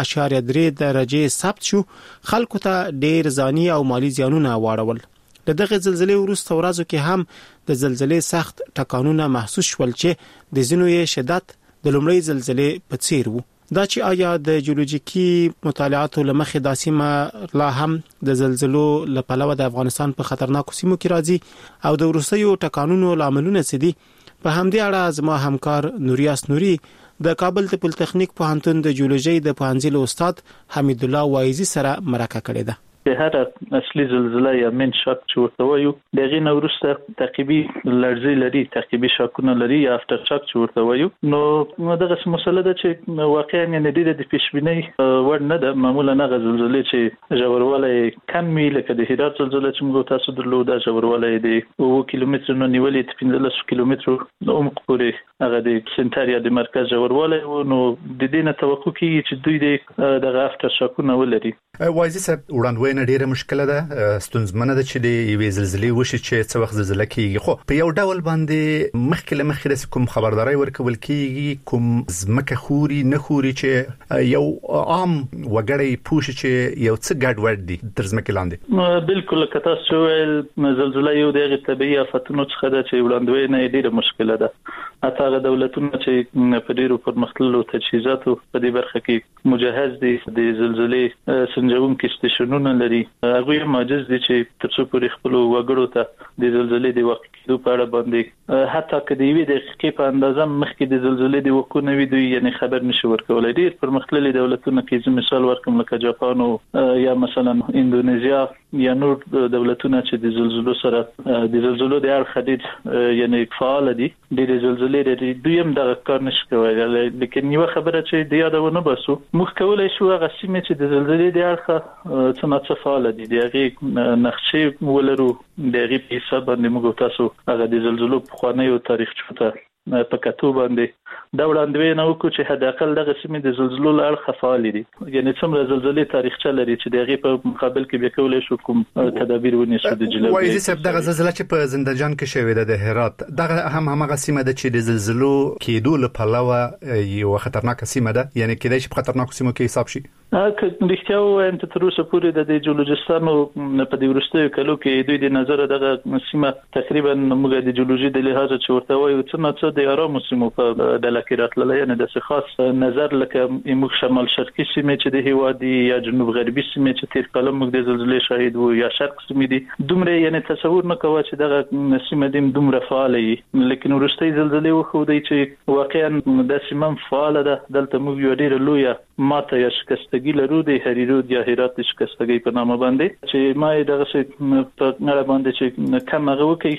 8.3 درجه ثبت شو، خلکو ته ډېر ځاني او مالی زیانونه واړول. دغه زلزلې وروسته ورځو کې هم د زلزلې سخت ټکانونه محسوس شول چې د زینو یې شدت د لومړی زلزلې په څیر وو. دا چې آیا د جیولوژیکي مطالعاتو لمخې د سیمه لا هم د زلزلو لپاره د افغانستان په خطرناکو سیمو کې راځي او د وروستیو ټکانونو لاملونه څه دي، په همدې اړه زما همکار نوریاس نوري د کابل د پولیټیکنیک پوهنتون د جیولوژي د پوهنځي استاد حمید الله وایزي سره مرکه کړې ده.
هر اصلي زلزلہ یا من شاک چې ورته وایو دغه نورسته تعقیبي لړزې لري، تعقیبي شاکونه لري یا افتر شاک چې ورته وایو. نو دغه مسله ده چې واقعا نه د پیشبینۍ ور نه ده. معمولا هغه زلزلې چې ژوروالی کم وي لکه د هرات زلزلې چې موږ تاسو درلود، د ژوروالی د 2 کیلومتر نه نیولې 15 کیلومتر عمق پورې هغه د سنټر یا د مرکز ژوروالی و. نو د دې نه توقع کیږي چې دوی دغه افتر شاکونه ولري.
وایزي صاحب وړاندوینه ډیره مشکله ده، ستونزمنه ده چې د یوې زلزلې وشي چې څه وخت زلزلہ کیږي. خو په یو ډول باندې مخکې د کوم خبرداري ورکول کیږي، کوم زمکه خوري نه خوري چې یو عام وګړی پوښي چې یو څه ګډ وډ دي تر زمکه لاندې.
بالکل کته سوال زلزلہ یو دغه طبيعي آفتونو څخه ده چې وړاندوینه ډیره مشکله ده. اته هغه دولتونه چې په ډیرو پرمختللو تجهیزاتو په دې برخه کې مجهز دي، د زلزلې سنجونکو سټیشنونه لري، هغه معجز دي چې ترڅو پورې خپل وګړو ته د زلزلې د وخت کېدو په اړه باندې حتی کدی وی د دقیقې په اندازه مخکې د زلزلې د وقوع نه وي دوی یعنی خبر نشي ورکولای. ډیر پرمختللي دولتونه کې مثال ورکوم لکه جاپان او یا مثلا اندونیزیا یا نور دولتونه چې د زلزلو سره د زلزلو د اړخ دي یعنی فعال دي، د زلزلې لري دوی هم د کار نشي کولای. لیکن یو خبره چې د یادونه بسو موږ کولای شو هغه سیمه چې د زلزلې د اړخ څه فعال دي دغه نقشې ولرو، دغه په حساب باندې موږ تاسو هغه د زلزلو په خوانیو تاریخ چوته په کتو باندې دا وړاندوینه وکړو چې حد اقل دغه سیمې د زلزلو لړ فعال دي، یعنی څومره زلزلې تاریخچه لري چې دغه په مقابل کې به کولای شو کوم تدابیر ونیسو د جلوه.
وایي چې دغه زلزلہ چې په زندجان کې شوې ده د هرات دغه همغه سیمه ده چې د زلزلو کېدو لپاره یو خطرناک سیمه ده، یعنی کېدای شي په خطرناکو سیمو کې حساب شي.
که رښتیا وایم ته تر اوسه پورې د جیولوژیستانو په دې وروستیو کلو کې دوی د نظر دغه سیمه تقریبا موږ د جیولوژي د لحاظ چې ورته وایو څه د آرام سیمو په د لکیرات لایې نه د خاص نظر لکه موږ شمال شرقي سیمه چې د هوادي یا جنوب غربي سیمه چې تیر کلم موږ د زلزلې شاهد وو یا شرق سیمه دي دومره یعنی تصور نه کوي چې دغه سیمه دیم دومره فعال وي. لیکن وروستي زلزلې وخو دی چې واقعا د سیمه فعال ده. دلته موږ یو ډیر لوی ماته یا شکستګي لرو د هریرود یا هرات شکستګي په نامه باندې چې ما دغه څه په نړۍ باندې چې کم هغه وکي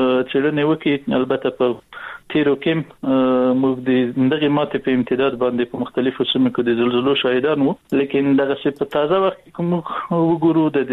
چې نه وکي. البته په تیرو کې موږ د دغه ماته په امتداد باندې په مختلفو سیمو کې د زلزلو شاهدان وو، لیکن دغه څه په تازه وخت کې کوم وګورو د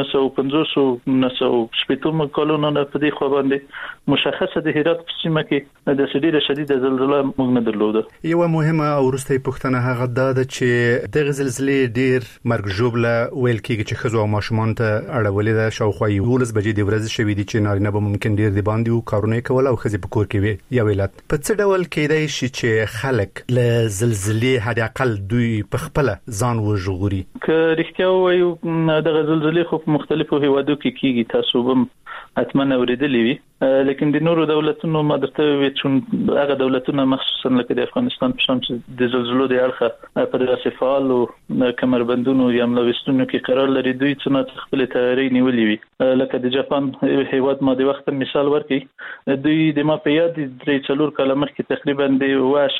1950 1970 کلونو نه په دې خو باندې مشخصه د هرات په سیمه کې د شدید زلزلہ موږ نه درلوده.
یو مهمه او وروستۍ پوښتنه هغه ده چې د زلزلې ډیر مرګ ژوبله ویل کېږي چې خزو او ماشومان ته اړولې ده شاوخوا 12 بجې د ورځې شوې دي چې نارینه به ممکن ډیر دی باندې او کارونه کول او خزي په کور کې وي یا ویلات په څه ډول کېدای شي چې خلک له زلزلې هدا اقل دوی په خپل ځان وژغوري
که رښتیا وایو د زلزلې خو په مختلفو هیوادو کې کیږي تاسو هم اتمنه اوریدلې وي لیکن د نورو دولتونو مدرته وي چې هغه دولتونه مخصوصا لکه د افغانستان په شان چې د زلزلو د اړخه په داسې فعال او کمربندونو یا ملوثونو کې قرار لري دوی څنګه خپل تیاری نیولې وي لکه د جاپان هیواد ما د وخت مثال ورکړي دوی د ما په یاد د 4 کال مخکې تقریبا د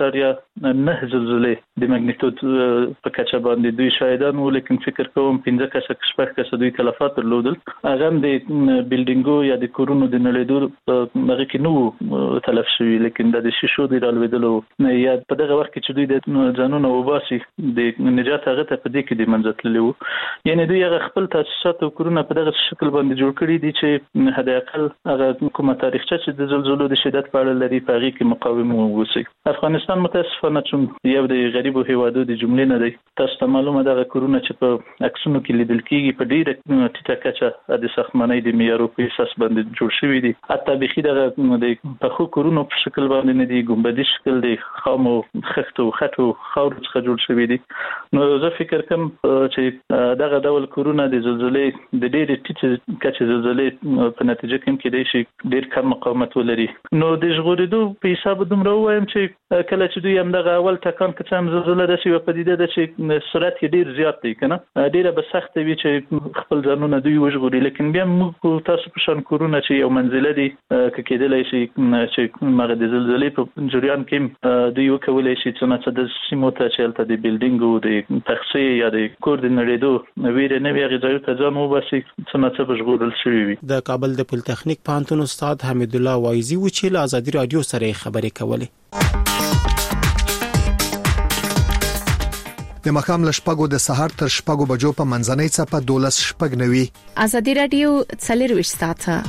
1.9 زلزلې د ماګنیټود په کچه باندې دوی شاهدان وو لیکن فکر کوم 15 کسه دوی تلفات درلودل هغه د بلډینګو یا د کورونو د نړیدو هغه کې نو تلف شوی لیکن د شیشو د رالوېدلو یا په دغه وخت کې چې دوی د ځانونو وباسي د نجات هغه ته په دې کې د منځتللی وو یعنی دوی هغه خپل تاسیسات او کورونه په دغه شکل باندې جوړ کړی دي چې هدا اقل هغه کومه تاریخچه چې د زلزلو د شدت په اړه لري په هغه کې مقاومه ووسی افغانستان متاسفانه چې یو د غریبو هیوادو د جملې نه دی تاسو ته معلومه ده کورونه چې په عکسونو کې لیدل کېږي په ډیره ټیټه کچه د ساختمانۍ د معیارو په اساس باندې جوړ شوی دي حتی بخي دغه د خو کورونو په شکل باندې نه دي ګمبدي شکل دی خامو خښتو خټو خاور څخه جوړ شوی دي نو زه فکر کوم چې دغه ډول کورونه د زلزلې د ډېر ټیټ کچه زلزلې په نتیجه کې دی چې ډېر کم مقاومت ولري نو د ژغورېدو په حساب دومره وایم چې کله چې دوی هم دغه اول ټکان کې هم زلزلې د شي په دې ده چې سرعت ډېر زیات دی کنه ډېر به سخت وي چې خپل ځانونه دوی وژغوري لیکن بیا موږ تاسو په شان کورونه چې یو منزله دي کېدلای شي چې مغه د زلزلې په جریان کې دوی وکولای شي چې د سیمو ته چلته د بلډینګو د تخصیص یا د کور د نړیدو ویره نه ویږي ځای ته ځان وباسي څنګه بشغورل شوی وي
د کابل د پولیټیکنیک پوهنتون استاد حمید الله وایزي و چې له ازادي رادیو سره خبرې کولې
د مخام لشپګو د سحر تر شپګو بجو په منځنۍ صفه 12 شپګ نوي
ازادي رادیو څلرويش ساعته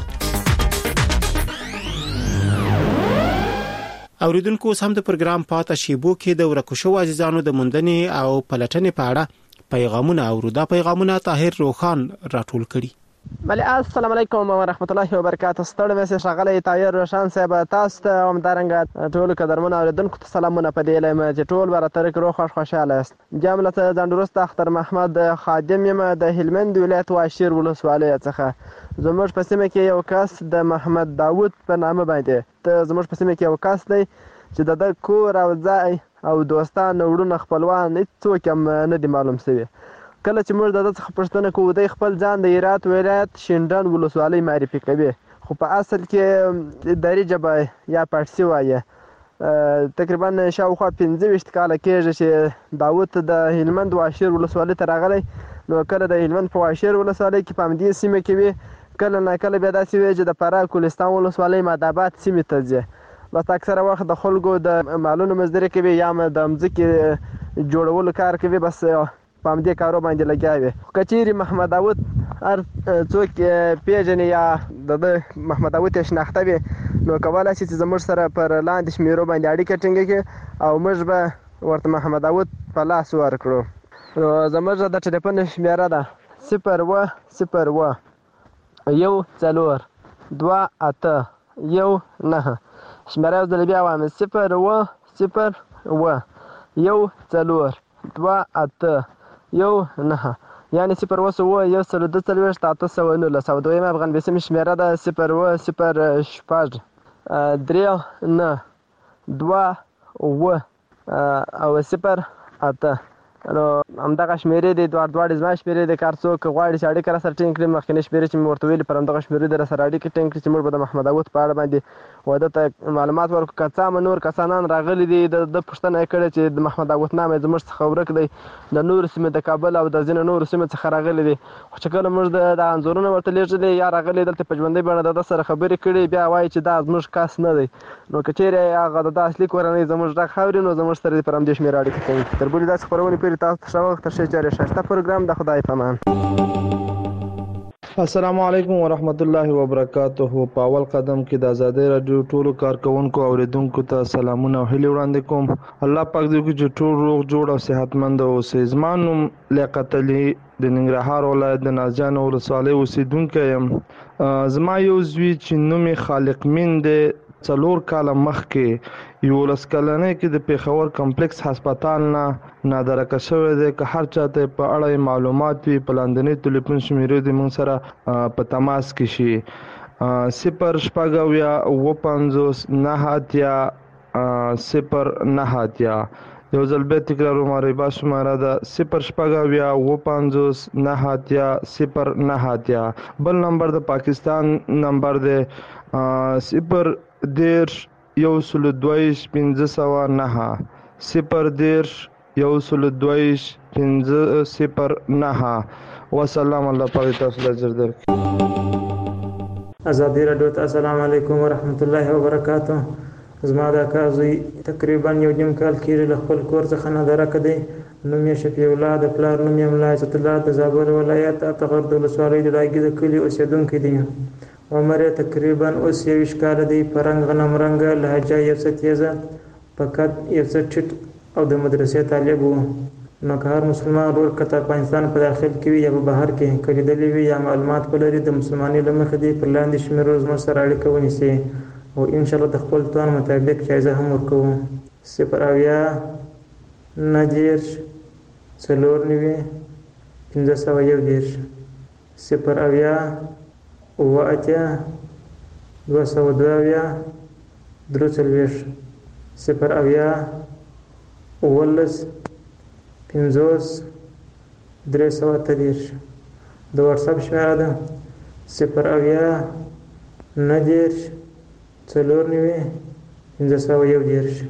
اوریدونکو سم د پروګرام پاته شیبو کې د ورکوشو عزیزانو د مندنې او پلټنې په اړه پیغامونه اورودا پیغامونه طاهر روخان راټول کړي
بله السلام علیکم ورحمت الله وبرکاته ستړي مې شغله طاهر روشان صاحب تاسو ته هم درنګ ټول قدرمن اوریدونکو ته سلامونه په دې لمه چې ټول براتر کې خوشاله است جامله ځندروست اختر محمد خادم یم د هلمند ولایت واشیر ولسوالۍ څخه زموږ په سیمه کې یو کس د محمد داوود په نامه باندې ته زموږ په سیمه کې یو کس دی چې د کور او ځای او دوستان وړونه خپلوان هیڅوک هم نه دي معلوم شوی کله چې موږ دغه څخه پښتنه کوو د خپل ځان د هرات ولایت شینډن ولسوالۍ معرفي کوي خو په اصل کې دری جبه یا پارسی وایي تقریبا شاوخوا 15 کال کېږي چې داوود د هلمند واشیر ولسوالۍ ته راغلی نو کله د هلمند په واشیر ولسوالۍ کې په همدې سیمه کې وي کله نه کله بیا داسې وي چې د فراه کوهستان ولسوالۍ ماداباد سیمې ته ځي بس اکثره وخت د خلکو د مالونو مزدوري کوي یا د مځکې جوړولو کار کوي بس په همدې کارو باندې لګیا وي کچېرې محمد داوود هر څوک پیژني یا د محمد داوود شناخته وي نو کولای شي چې زموږ سره پر لاندې شمیرو باندې اړیکه ټینګه کړي او موږ به ورته محمد داوود په لاس ورکړو نو زموږ د ټلیفون شمیره ده 010 یو څلور 2 8 یو 9 شمیره د بیا وایم 010 یو څلور 2 8 یو 9 یعنی 0 یو سل د څلويشت تاسو سوونه له سعودي افغان بسم شمیره ده 0 شپږ 3 9 2 او 0 8 نو همدغه شمیرې د دوه زما شمیرې د کار څوک غواړي چې اړیکه سره ټینګ کړي مخکنی شمیرې چې ورته ویل پر همدغه شمیرې د سره اړیکه ټینګ کړي چې موږ به د محمد داوود په اړه باندې وعده ته معلومات ورکړو کڅا نور کسانان راغلي دي د پښتنه کړي چې د محمد داوود نامه زموږ څخه ورک دی د نور سیمه د کابل او د ځینو نور سیمه څخه راغلي دي خو چې کله موږ د انزورونه ورته لیږلي یا راغلي دلته په ژوندۍ بڼه د سره خبرې کړي بیا وایي چې دا زموږ کس نه دی نو کچېرې هغه د اصلي کورنۍ زموږ د خاورې نو زموږ سره پر همدې شمیره اړیکه ټینګ تر بلې داسې خبرونه پیری تاسو ته شاوخت شي جاري شاشته پروګرام د خدای پامان
السلام علیکم ورحمت الله وبرکاته. په اول قدم کې د آزادۍ رادیو ټولو کارکونکو او اوریدونکو ته سلامونه او هیلې وړاندې کوم. الله پاک دې وکړي چې ټول روغ جوړ او صحتمند اوسئ. زما نوم لیاقت علي د ننګرهار ولایت د نازجان ولسوالۍ اوسیدونکی یم. زما یو زوی چې نوم یې خالق مین دی 4 کاله مخکې 11 کلنۍ کې د پیښور کمپلیکس هسپتال نه نادرکه شوی دی. که هر چاته په اړه معلومات وي په لاندنۍ ټلیفون شمیرې د موږ سره په تماس کې شي 0 یو ځل به تکراروم. ربا شماره ده 0 بل نمبر د پاکستان نمبر ده 0 10 122 509 0 10 122 509. والسلام الله پاک تاسو ته اجر درکړي.
آزادی رادیو ته السلام علیکم ورحمت الله وبرکاته. زما د کازوی تقریبا 1.5 کال کېږي له خپل کور څخه نادرکه دی. نوم یې شفیع الله د پلار نوم یې ملا عزت الله د زابل ولایت اتغر د ولسوالۍ د لاګي د کلي اوسیدونکی دی. عمر یې تقریبا 20 کاله دی. په رنګ غنم رنګه لهجه یې څه تیزه په قد یې څه ټیټ او د مدرسې طالب و. نو که هر مسلمان ورور که د افغانستان په داخل کې وي یا په بهر کې که لیدلی وي یا معلومات ولري د مسلمانۍ له مخې دی پر لاندې شمیرو زموږ سره اړیکه ونیسي او انشاءالله د خپل توان مطابق جایزه هم ورکوو. 0 90 4 510 0 8 202 3 0 50 330 د واتساپ شمیره ده 0 90 4 510.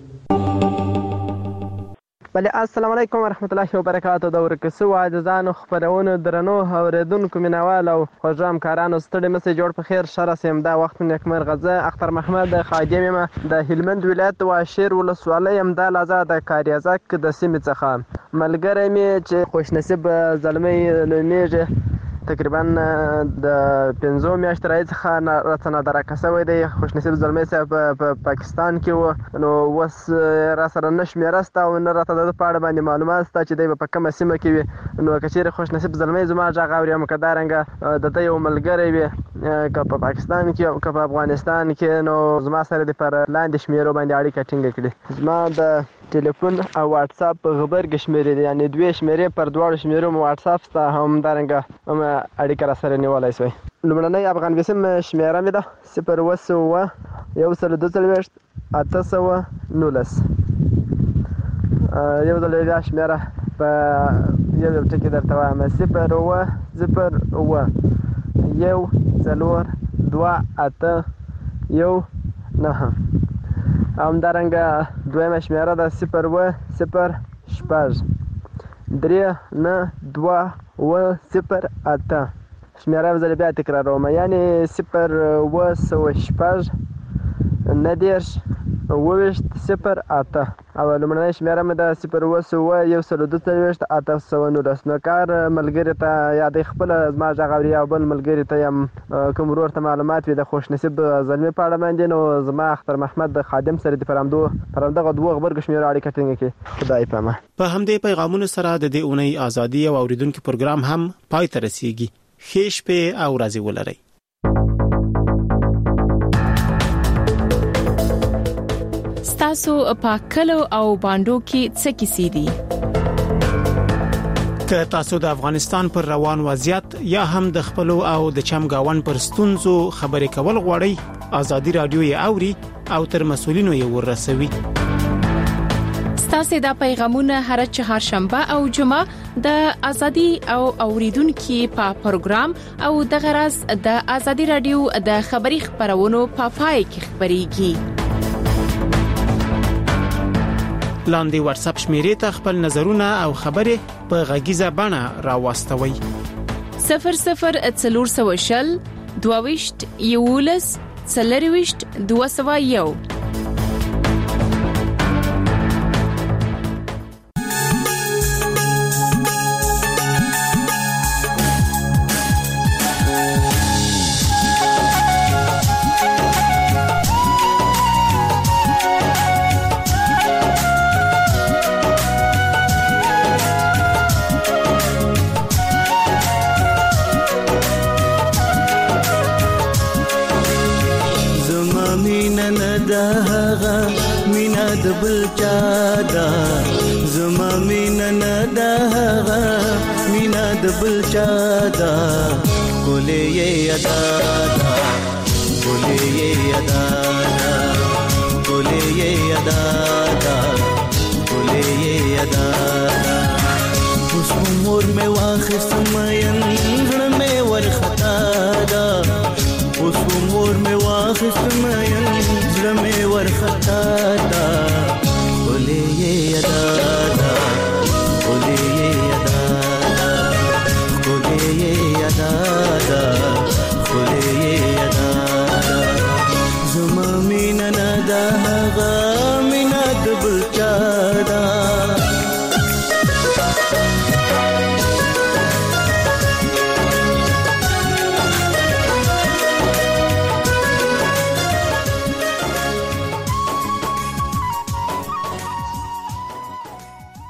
بله السلام علیکم ورحمت الله وبرکاته. د ورکسو عاجزانو خپرونو درنو اوریدونکو مینوال او خوږ همکارانو ستړي مسئ جوړ په خیر ښه راسئ. دا وخت مې نیکمرغه. زه اختر محمد خادم یم د هلمند ولایت واشیر ولسوالۍ یم د لازا د کاریزک د سیمې څخه. ملګری مې چې خوشنصیب زلمی نومیږي تقریبا د 5 میاشتې راهیسې څخه راته نادرکه شوی دی. خوشنصیب زلمی صاحب په پاکستان کې و نو اوس را سره نه شمېره شته او نه راته د ده په اړه باندې معلومات شته چې دی به په کومه سیمه کې وي. نو که چېرې خوشنصیب زلمی زما غږ اوري هم که دارنګه د ده یو ملګری وي که په پاکستان کې او که په افغانستان کې نو زما سره دې پر لاندې شمېرو باندې اړیکه ټینګه کړي. زما د ټلیفون او واتساپ په غبرګې شمېرې دي یعنې 2 شمېرې پر 2 شمېرو مو واتساپ شته همدارنګه هم اړیکه را سره نیولی شوی. لومړنۍ افغان وسیم شمېره مې ده 0 142 819. یو ځل بیا شمېره په یو ټکي درته وایم 0 0 1 4 2 8 1 9. همدارنګه دویمه شمېره ده 0 0 6 3 9 2 0 8. شمېره یو ځل بیا تکراروم یعنې 0 6 90 0 8 او لومړنۍ شمېره مې ده 0 142 819. نو کار ملګري ته یا د خپله زما غږ اوري او بل ملګري ته یم کوم ورور ته معلومات وي د خوشنصیب زلمي په اړه باندې نو زما اختر محمد د خادم سره د پر همدغه 2 غبرګو شمېرو اړیکه ټینګه کړي. خدای په امان.
په همدې پیغامونو سره د دې اونۍ ازادي او اوریدونکو پروګرام هم پای ته رسیږي. ښې شپې او ورځې ولرئ. تاسو په کلو او باندو کې څه کیسې دي؟ که تاسو د افغانستان پر روان وضعیت یا هم د خپل او د چمګاون پر ستونزو خبرې کول غواړئ آزادي رادیو یې اوري او تر مسولینو یې ورسوي.
تاسو دا پیغامونه هر چهارشنبه او جمعه د ازادي او اوریدونکو په پروګرام او د غرض د ازادي رادیو د خبري خبرونو په پای کې خبريږي. لاندې واتساپ شمیرې ته خپل نظرونه او خبرې په غږیزه بڼه راوستوي. 00 22 11 201.
د بل چا دا زما مینا نه دا مینا د بل چا دا ګلې یې ادا دا ګلې یې ادا دا ګلې یې ادا دا ګلې یې ادا دا اوس عمر مې واخې سمې